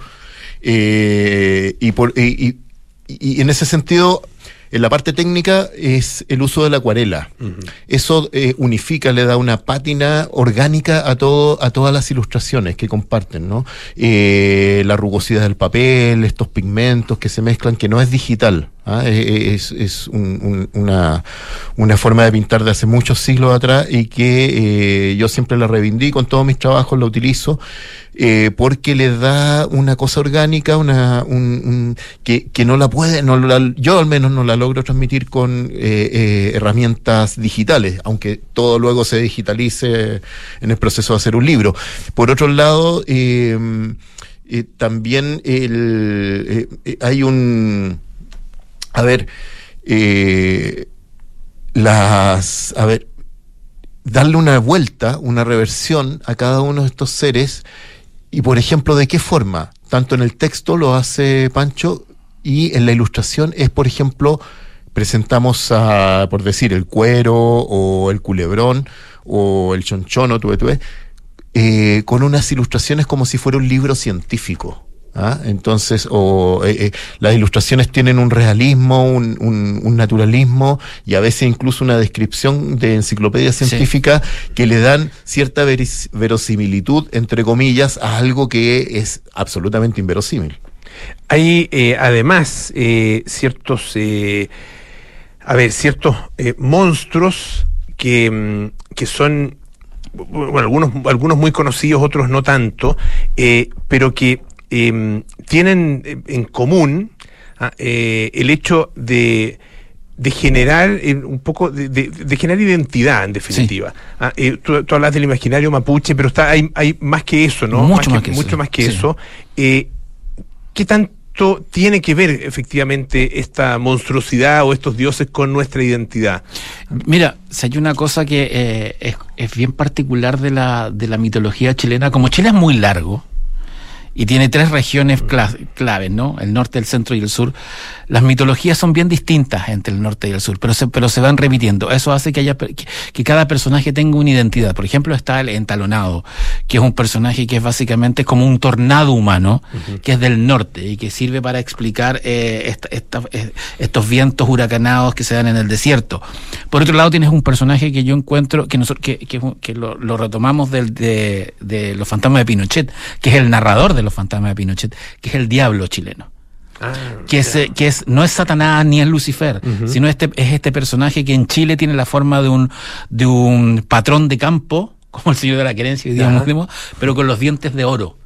Eh, y, por, y, y, y en ese sentido, en la parte técnica es el uso de la acuarela. Uh-huh. Eso eh, unifica, le da una pátina orgánica a todo, a todas las ilustraciones que comparten, ¿no? Eh, la rugosidad del papel, estos pigmentos que se mezclan, que no es digital. ¿ah? Es, es un, un, una, una forma de pintar de hace muchos siglos atrás y que eh, yo siempre la reivindico en todos mis trabajos, la utilizo. Eh, porque le da una cosa orgánica, una un, un, que, que no la puede, no la, yo al menos no la logro transmitir con eh, eh, herramientas digitales, aunque todo luego se digitalice en el proceso de hacer un libro. Por otro lado, eh, eh, también el, eh, eh, hay un, a ver, eh, las, a ver, darle una vuelta, una reversión a cada uno de estos seres. Y, por ejemplo, ¿de qué forma? Tanto en el texto lo hace Pancho y en la ilustración es, por ejemplo, presentamos, a, por decir, el cuero o el culebrón o el chonchono, tuve, tuve, eh, con unas ilustraciones como si fuera un libro científico. ¿Ah? Entonces, o eh, eh, las ilustraciones tienen un realismo, un, un, un naturalismo y a veces incluso una descripción de enciclopedia científica sí. que le dan cierta veris, verosimilitud, entre comillas, a algo que es absolutamente inverosímil. Hay eh, además eh, ciertos, eh, a ver, ciertos eh, monstruos que, que son, bueno, algunos, algunos muy conocidos, otros no tanto, eh, pero que Eh, tienen en común eh, el hecho de, de generar eh, un poco de, de, de generar identidad, en definitiva. Sí. Ah, eh, tú, tú hablas del imaginario mapuche, pero está hay, hay más que eso, ¿no? Mucho más que, que, mucho eso. más que Sí. eso. Eh, ¿Qué tanto tiene que ver efectivamente esta monstruosidad o estos dioses con nuestra identidad? Mira, si hay una cosa que eh, es, es bien particular de la, de la mitología chilena, como Chile es muy largo, y tiene tres regiones claves, ¿no? El norte, el centro y el sur. Las mitologías son bien distintas entre el norte y el sur, pero se, pero se van repitiendo. Eso hace que haya que, que cada personaje tenga una identidad. Por ejemplo, está el entalonado, que es un personaje que es básicamente como un tornado humano, uh-huh. que es del norte y que sirve para explicar eh, esta, esta, eh, estos vientos huracanados que se dan en el desierto. Por otro lado, tienes un personaje que yo encuentro que nosotros que, que, que lo, lo retomamos del, de, de Los fantasmas de Pinochet, que es el narrador de Los fantasmas de Pinochet, que es el diablo chileno. Ah, que es, eh, que es no es Satanás ni es Lucifer, uh-huh. sino este es este personaje que en Chile tiene la forma de un de un patrón de campo, como el señor de la querencia, digamos, uh-huh. pero con los dientes de oro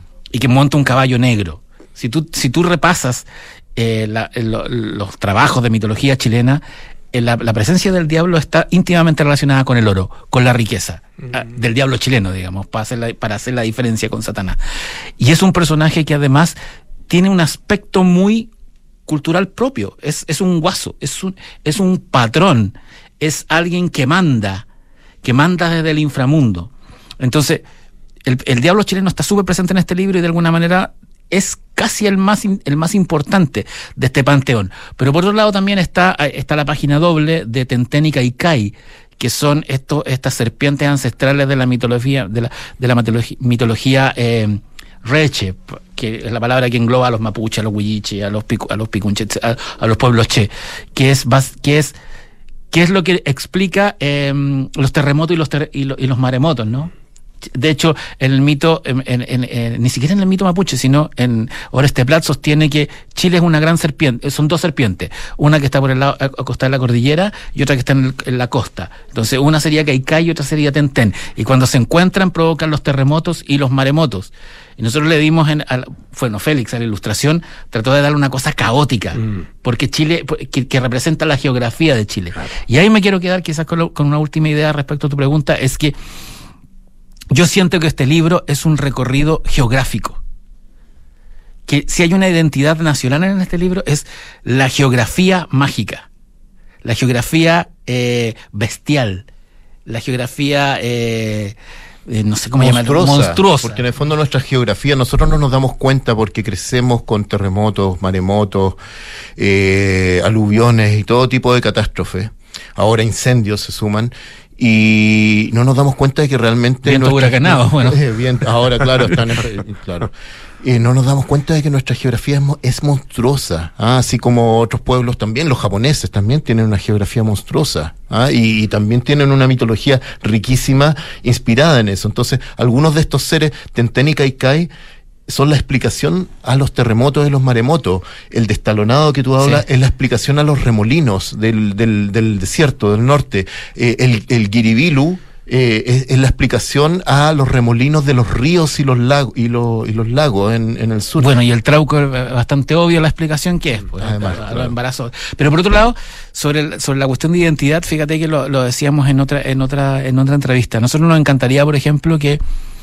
y que monta un caballo negro. Si tú si tú repasas eh, la, lo, los trabajos de mitología chilena, eh, la, la presencia del diablo está íntimamente relacionada con el oro, con la riqueza uh-huh. del diablo chileno, digamos, para hacer la, para hacer la diferencia con Satanás. Y es un personaje que además tiene un aspecto muy cultural propio. Es, es un guaso, es un, es un patrón, es alguien que manda, que manda desde el inframundo. Entonces, el, el diablo chileno está súper presente en este libro y de alguna manera es casi el más, el más importante de este panteón. Pero por otro lado también está, está la página doble de Tenten y Caicay, que son estos, estas serpientes ancestrales de la mitología, de la, de la mitología, mitología eh, Reche, que es la palabra que engloba a los mapuches, a los huilliches, a los picu, a los picunches, a, a los pueblos che, que es que es que es lo que explica eh, los terremotos y los ter, y, lo, y los maremotos, ¿no? De hecho, en el mito, en, en, en, en, ni siquiera en el mito mapuche, sino en Oreste Plat sostiene que Chile es una gran serpiente, son dos serpientes, una que está por el lado a costa de la cordillera y otra que está en, el, en la costa. Entonces, una sería Caicay y otra sería Tenten. Y cuando se encuentran provocan los terremotos y los maremotos. Y nosotros le dimos, en, a, bueno, Félix a la ilustración trató de darle una cosa caótica, mm. porque Chile, que, que representa la geografía de Chile. Claro. Y ahí me quiero quedar quizás con, lo, con una última idea respecto a tu pregunta, es que yo siento que este libro es un recorrido geográfico. Que si hay una identidad nacional en este libro es la geografía mágica, la geografía eh, bestial, la geografía... Eh, Eh, no sé cómo llamarlo, monstruosa. Porque en el fondo nuestra geografía, nosotros no nos damos cuenta porque crecemos con terremotos, maremotos, eh, aluviones y todo tipo de catástrofes. Ahora incendios se suman y no nos damos cuenta de que realmente... Viento huracanado, bueno. Eh, bien, ahora, claro, están... claro. Eh, no nos damos cuenta de que nuestra geografía es, es monstruosa, ¿ah? Así como otros pueblos también, los japoneses también tienen una geografía monstruosa, ¿ah? y, y también tienen una mitología riquísima inspirada en eso. Entonces, algunos de estos seres, Tenten y Caicay, son la explicación a los terremotos y los maremotos. El destalonado que tú hablas sí. es la explicación a los remolinos del, del, del desierto, del norte. Eh, el, el Guiribilu, Eh, es, es la explicación a los remolinos de los ríos y los lagos y, lo, y los lagos en, en el sur. Bueno, y el trauco es bastante obvio la explicación que es, pues, además, a, a claro. los embarazos. Pero por otro lado, sobre el, sobre la cuestión de identidad, fíjate que lo, lo decíamos en otra, en otra, en otra entrevista. A nosotros nos encantaría, por ejemplo, que,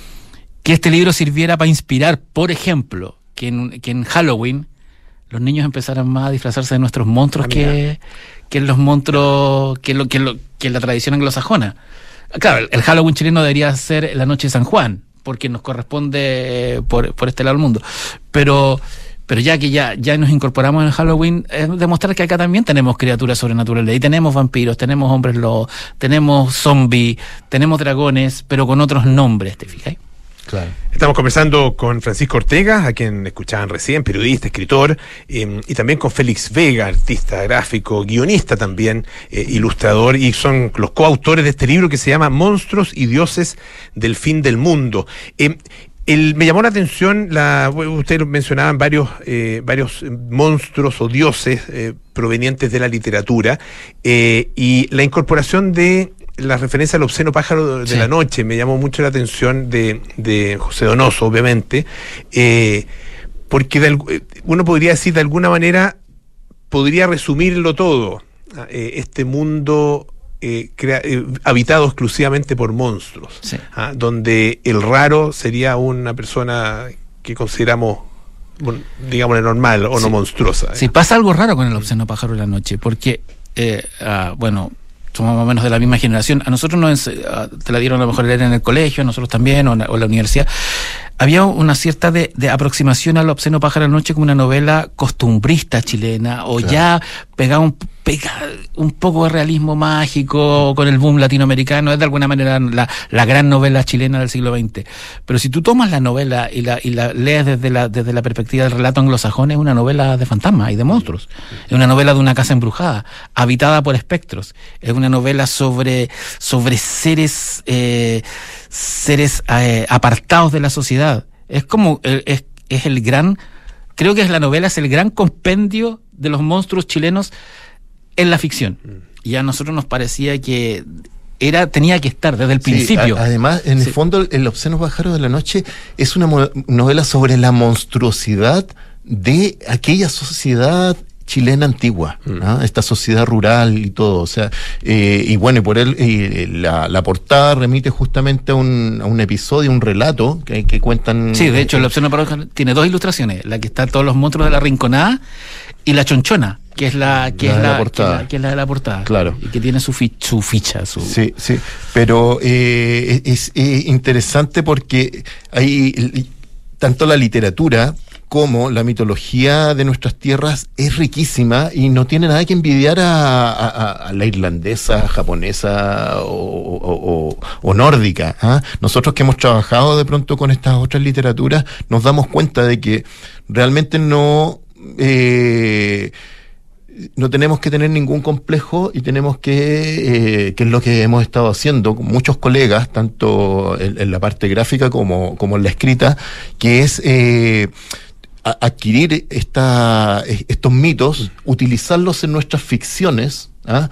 que este libro sirviera para inspirar, por ejemplo, que en, que en Halloween los niños empezaran más a disfrazarse de nuestros monstruos ah, que, que en los monstruos, que lo, que lo, que en la tradición anglosajona. Claro, el Halloween chileno debería ser la noche de San Juan, porque nos corresponde por, por este lado del mundo. Pero, pero ya que ya, ya nos incorporamos en el Halloween, es demostrar que acá también tenemos criaturas sobrenaturales. Y tenemos vampiros, tenemos hombres lobos, tenemos zombies, tenemos dragones, pero con otros nombres, ¿te fijas? Claro. Estamos conversando con Francisco Ortega, a quien escuchaban recién, periodista, escritor, eh, y también con Félix Vega, artista gráfico, guionista también, eh, ilustrador, y son los coautores de este libro que se llama Monstruos y Dioses del Fin del Mundo. Eh, el, me llamó la atención, la, ustedes mencionaban varios, eh, varios monstruos o dioses eh, provenientes de la literatura, eh, y la incorporación de la referencia al obsceno pájaro de sí. la noche me llamó mucho la atención de, de José Donoso, obviamente, eh, porque de, uno podría decir de alguna manera, podría resumirlo todo, eh, este mundo eh, crea, eh, habitado exclusivamente por monstruos, sí. ¿ah? Donde el raro sería una persona que consideramos, bueno, digamos, normal o sí. no monstruosa. Sí, pasa algo raro con el obsceno pájaro de la noche, porque, eh, ah, bueno... somos más o menos de la misma generación. A nosotros nos te la dieron a lo mejor leer en el colegio, a nosotros también, o en la, o en la universidad. había una cierta de, de aproximación al obsceno Pájaro de la Noche como una novela costumbrista chilena, o claro. ya pegaba un, pega un poco de realismo mágico con el boom latinoamericano, es de alguna manera la, la gran novela chilena del siglo veinte. Pero si tú tomas la novela y la, y la lees desde la, desde la perspectiva del relato anglosajón, es una novela de fantasmas y de monstruos. Es una novela de una casa embrujada, habitada por espectros. Es una novela sobre, sobre seres, eh, seres eh, apartados de la sociedad. Es como, es, es el gran, creo que es la novela, es el gran compendio de los monstruos chilenos en la ficción. Y a nosotros nos parecía que era, tenía que estar desde el sí, principio. A, además, en sí. el fondo, El obsceno Pájaro de la Noche es una mo- novela sobre la monstruosidad de aquella sociedad chilena antigua, mm. ¿no? Esta sociedad rural y todo, o sea, eh, y bueno, y por él eh, la, la portada remite justamente a un, a un episodio, un relato que, que cuentan. Sí, de hecho, El obsceno Pájaro tiene dos ilustraciones, la que está todos los monstruos de la Rinconada y la Chonchona, que es la que, la es, la, la portada. Que, es la, que es la de la portada, claro, y que tiene su, fi, su ficha, su sí, sí, pero eh, es, es interesante porque hay tanto la literatura como la mitología de nuestras tierras es riquísima y no tiene nada que envidiar a, a, a la irlandesa, japonesa o, o, o, o nórdica, ¿eh? Nosotros que hemos trabajado de pronto con estas otras literaturas nos damos cuenta de que realmente no eh, no tenemos que tener ningún complejo y tenemos que, eh, que es lo que hemos estado haciendo con muchos colegas, tanto en, en la parte gráfica como, como en la escrita, que es eh, adquirir esta, estos mitos, utilizarlos en nuestras ficciones, ¿ah?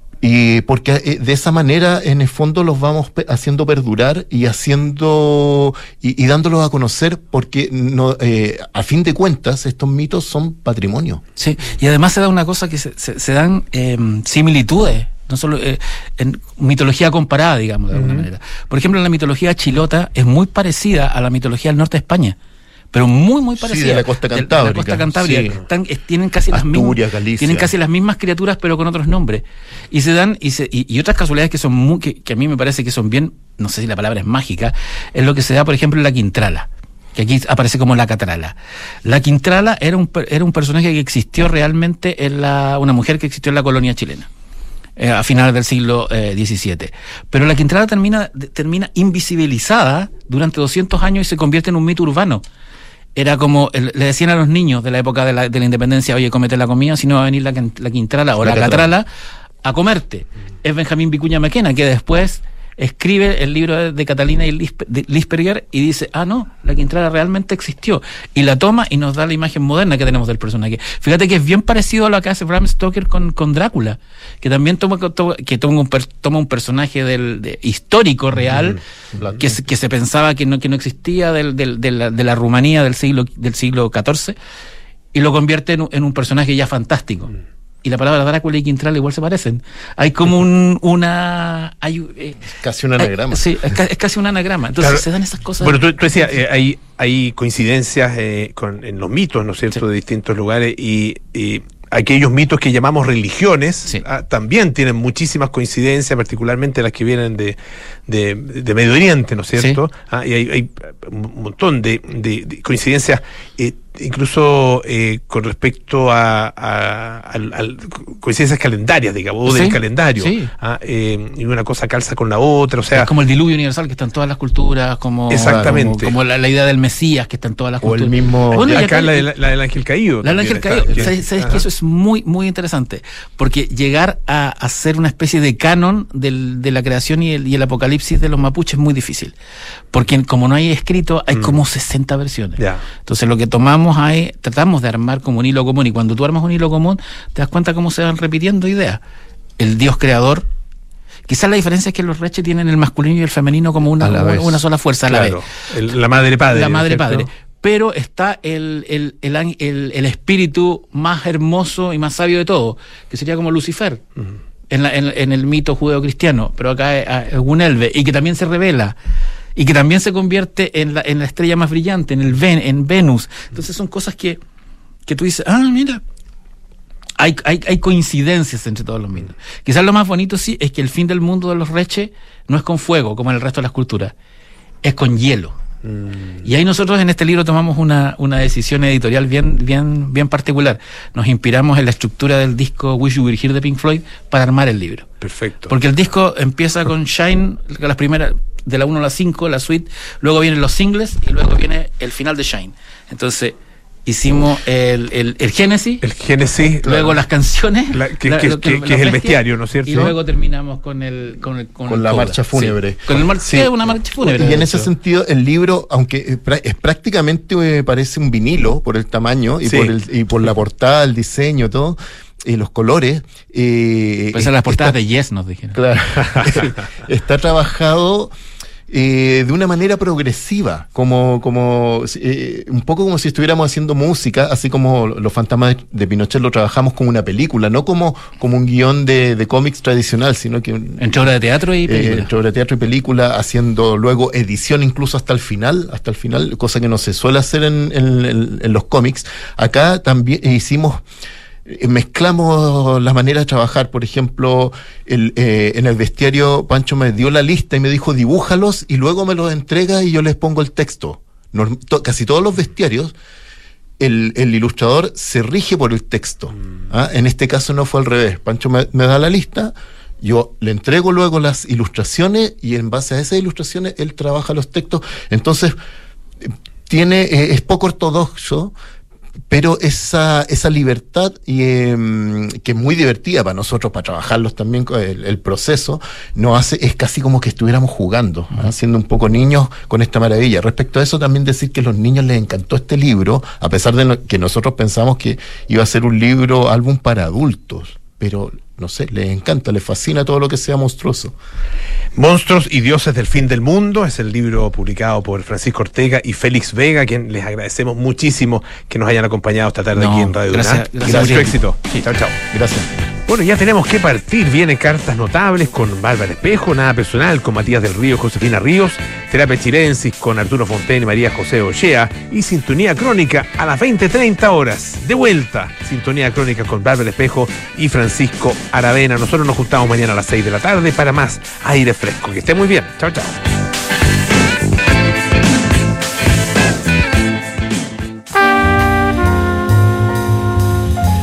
Y porque de esa manera, en el fondo, los vamos haciendo perdurar y haciendo y, y dándolos a conocer, porque no, eh, a fin de cuentas estos mitos son patrimonio. Sí, y además se da una cosa que se, se, se dan eh, similitudes, no solo eh, en mitología comparada, digamos, de alguna uh-huh. manera. Por ejemplo, la mitología chilota es muy parecida a la mitología del norte de España, pero muy muy parecida. Sí, de la costa cantábrica. De la costa cantábrica. Sí. Están, tienen casi Asturias, las mismas, Galicia. Tienen casi las mismas criaturas, pero con otros nombres. Y se dan y, se, y, y otras casualidades que son muy, que, que a mí me parece que son bien, no sé si la palabra es mágica, es lo que se da, por ejemplo, en la Quintrala, que aquí aparece como la Catrala. La Quintrala era un era un personaje que existió realmente en la una mujer que existió en la colonia chilena. Eh, a finales del siglo eh, diecisiete. Pero la Quintrala termina, de, termina invisibilizada durante doscientos años y se convierte en un mito urbano. Era como, el, le decían a los niños de la época de la, de la independencia, oye, cómete la comida, si no va a venir la, la Quintrala o la, la Catrala a comerte. Es Benjamín Vicuña Maquena, que después escribe el libro de, de Catalina y Lisperger y dice, ah, no, la Quintrala realmente existió. Y la toma y nos da la imagen moderna que tenemos del personaje. Fíjate que es bien parecido a lo que hace Bram Stoker con, con Drácula, que también toma, toma que toma un, per, toma un personaje del, de, histórico real, mm, que, se, que se pensaba que no, que no existía del, del, de, la, de la Rumanía del siglo, del siglo catorce, y lo convierte en, en un personaje ya fantástico. Mm. Y la palabra Drácula y Quintrala igual se parecen. Hay como un, una... Hay, eh, es casi un anagrama. Hay, sí, es, ca, es casi un anagrama. Entonces claro, se dan esas cosas. Bueno, tú, tú decías, eh, hay, hay coincidencias eh, con, en los mitos, ¿no es cierto?, sí. de distintos lugares, y, y aquellos mitos que llamamos religiones sí. ah, también tienen muchísimas coincidencias, particularmente las que vienen de, de, de Medio Oriente, ¿no es cierto? Sí. Ah, y hay, hay un montón de, de, de coincidencias, eh, incluso eh, con respecto a, a, a, a coincidencias calendarias, digamos, o sí, del calendario. Sí. Ah, eh, y una cosa calza con la otra, o sea... Es como el diluvio universal que está en todas las culturas, como, exactamente. como, como la, la idea del Mesías que está en todas las o culturas. O el mismo... Bueno, acá la, la, la del ángel caído. La del ángel caído. ¿Sabes, sabes que eso es muy, muy interesante? Porque llegar a hacer una especie de canon del, de la creación y el, y el apocalipsis de los mapuches es muy difícil. Porque como no hay escrito, hay mm. como sesenta versiones. Yeah. Entonces lo que tomamos ahí, tratamos de armar como un hilo común, y cuando tú armas un hilo común, te das cuenta cómo se van repitiendo ideas. El Dios creador, quizás la diferencia es que los reches tienen el masculino y el femenino como una, una, una sola fuerza a la claro. vez. El, la madre padre. La madre padre. Pero está el, el, el, el, el espíritu más hermoso y más sabio de todo, que sería como Lucifer, uh-huh. en, la, en, en el mito judeo-cristiano, pero acá es Gunelve, y que también se revela, y que también se convierte en la, en la estrella más brillante, en el Ven, en Venus. Entonces son cosas que, que tú dices, ah, mira, hay, hay, hay coincidencias entre todos los mitos. Quizás lo más bonito sí es que el fin del mundo de los reches no es con fuego, como en el resto de las culturas, es con hielo. Mm. Y ahí nosotros en este libro tomamos una, una decisión editorial bien, bien, bien particular. Nos inspiramos en la estructura del disco Wish You Were Here de Pink Floyd para armar el libro. Perfecto. Porque el disco empieza con Shine, las primeras, de la uno a la cinco, la suite, luego vienen los singles y luego viene el final de Shine. Entonces hicimos el, el, el Génesis, el Génesis, luego la, las canciones, la, que, la, que, lo, que, que es el bestiario, ¿no es cierto? Y luego terminamos con el con, el, con, con el la coda. marcha fúnebre. Sí, con el mar sí. una marcha fúnebre. Y en ese sentido, el libro, aunque es prácticamente eh, parece un vinilo por el tamaño y, sí. por, el, y por la portada, el diseño, todo. Y los colores. Eh, pues las portadas está, de Yes nos dijeron. Claro. Está trabajado eh, de una manera progresiva, como, como eh, un poco como si estuviéramos haciendo música, así como Los Fantasmas de, de Pinochet lo trabajamos como una película, no como, como un guión de, de cómics tradicional, sino que entre obra de teatro y película. Eh, entre obra de teatro y película, haciendo luego edición incluso hasta el final, hasta el final, cosa que no se suele hacer en, en, en, en los cómics. Acá también hicimos mezclamos la manera de trabajar. Por ejemplo, el, eh, en el bestiario Pancho me dio la lista y me dijo dibújalos y luego me los entrega y yo les pongo el texto. Norm, to, casi todos los bestiarios el, el ilustrador se rige por el texto. Mm. ¿Ah? En este caso no fue al revés. Pancho me, me da la lista, yo le entrego luego las ilustraciones y en base a esas ilustraciones él trabaja los textos. Entonces tiene eh, es poco ortodoxo, pero esa esa libertad y, eh, que es muy divertida para nosotros, para trabajarlos también, el, el proceso, nos hace, es casi como que estuviéramos jugando, ¿eh? Siendo un poco niños con esta maravilla. Respecto a eso, también decir que a los niños les encantó este libro, a pesar de no, que nosotros pensamos que iba a ser un libro, álbum para adultos, pero no sé, les encanta, les fascina todo lo que sea monstruoso. Monstruos y dioses del fin del mundo es el libro publicado por Francisco Ortega y Félix Vega, a quien les agradecemos muchísimo que nos hayan acompañado esta tarde no, aquí en Radio gracias, Duna. Gracias, Mucho éxito. Sí. Chao, chao. Gracias. Bueno, ya tenemos que partir. Vienen Cartas Notables con Bárbara Espejo, Nada Personal con Matías del Río, Josefina Ríos, Terapia Chilensis con Arturo Fontaine y María José Ochea, y Sintonía Crónica a las veinte treinta horas. De vuelta, Sintonía Crónica con Bárbara Espejo y Francisco Aravena. Nosotros nos juntamos mañana a las seis de la tarde para más Aire Fresco. Que esté muy bien. Chao, chao.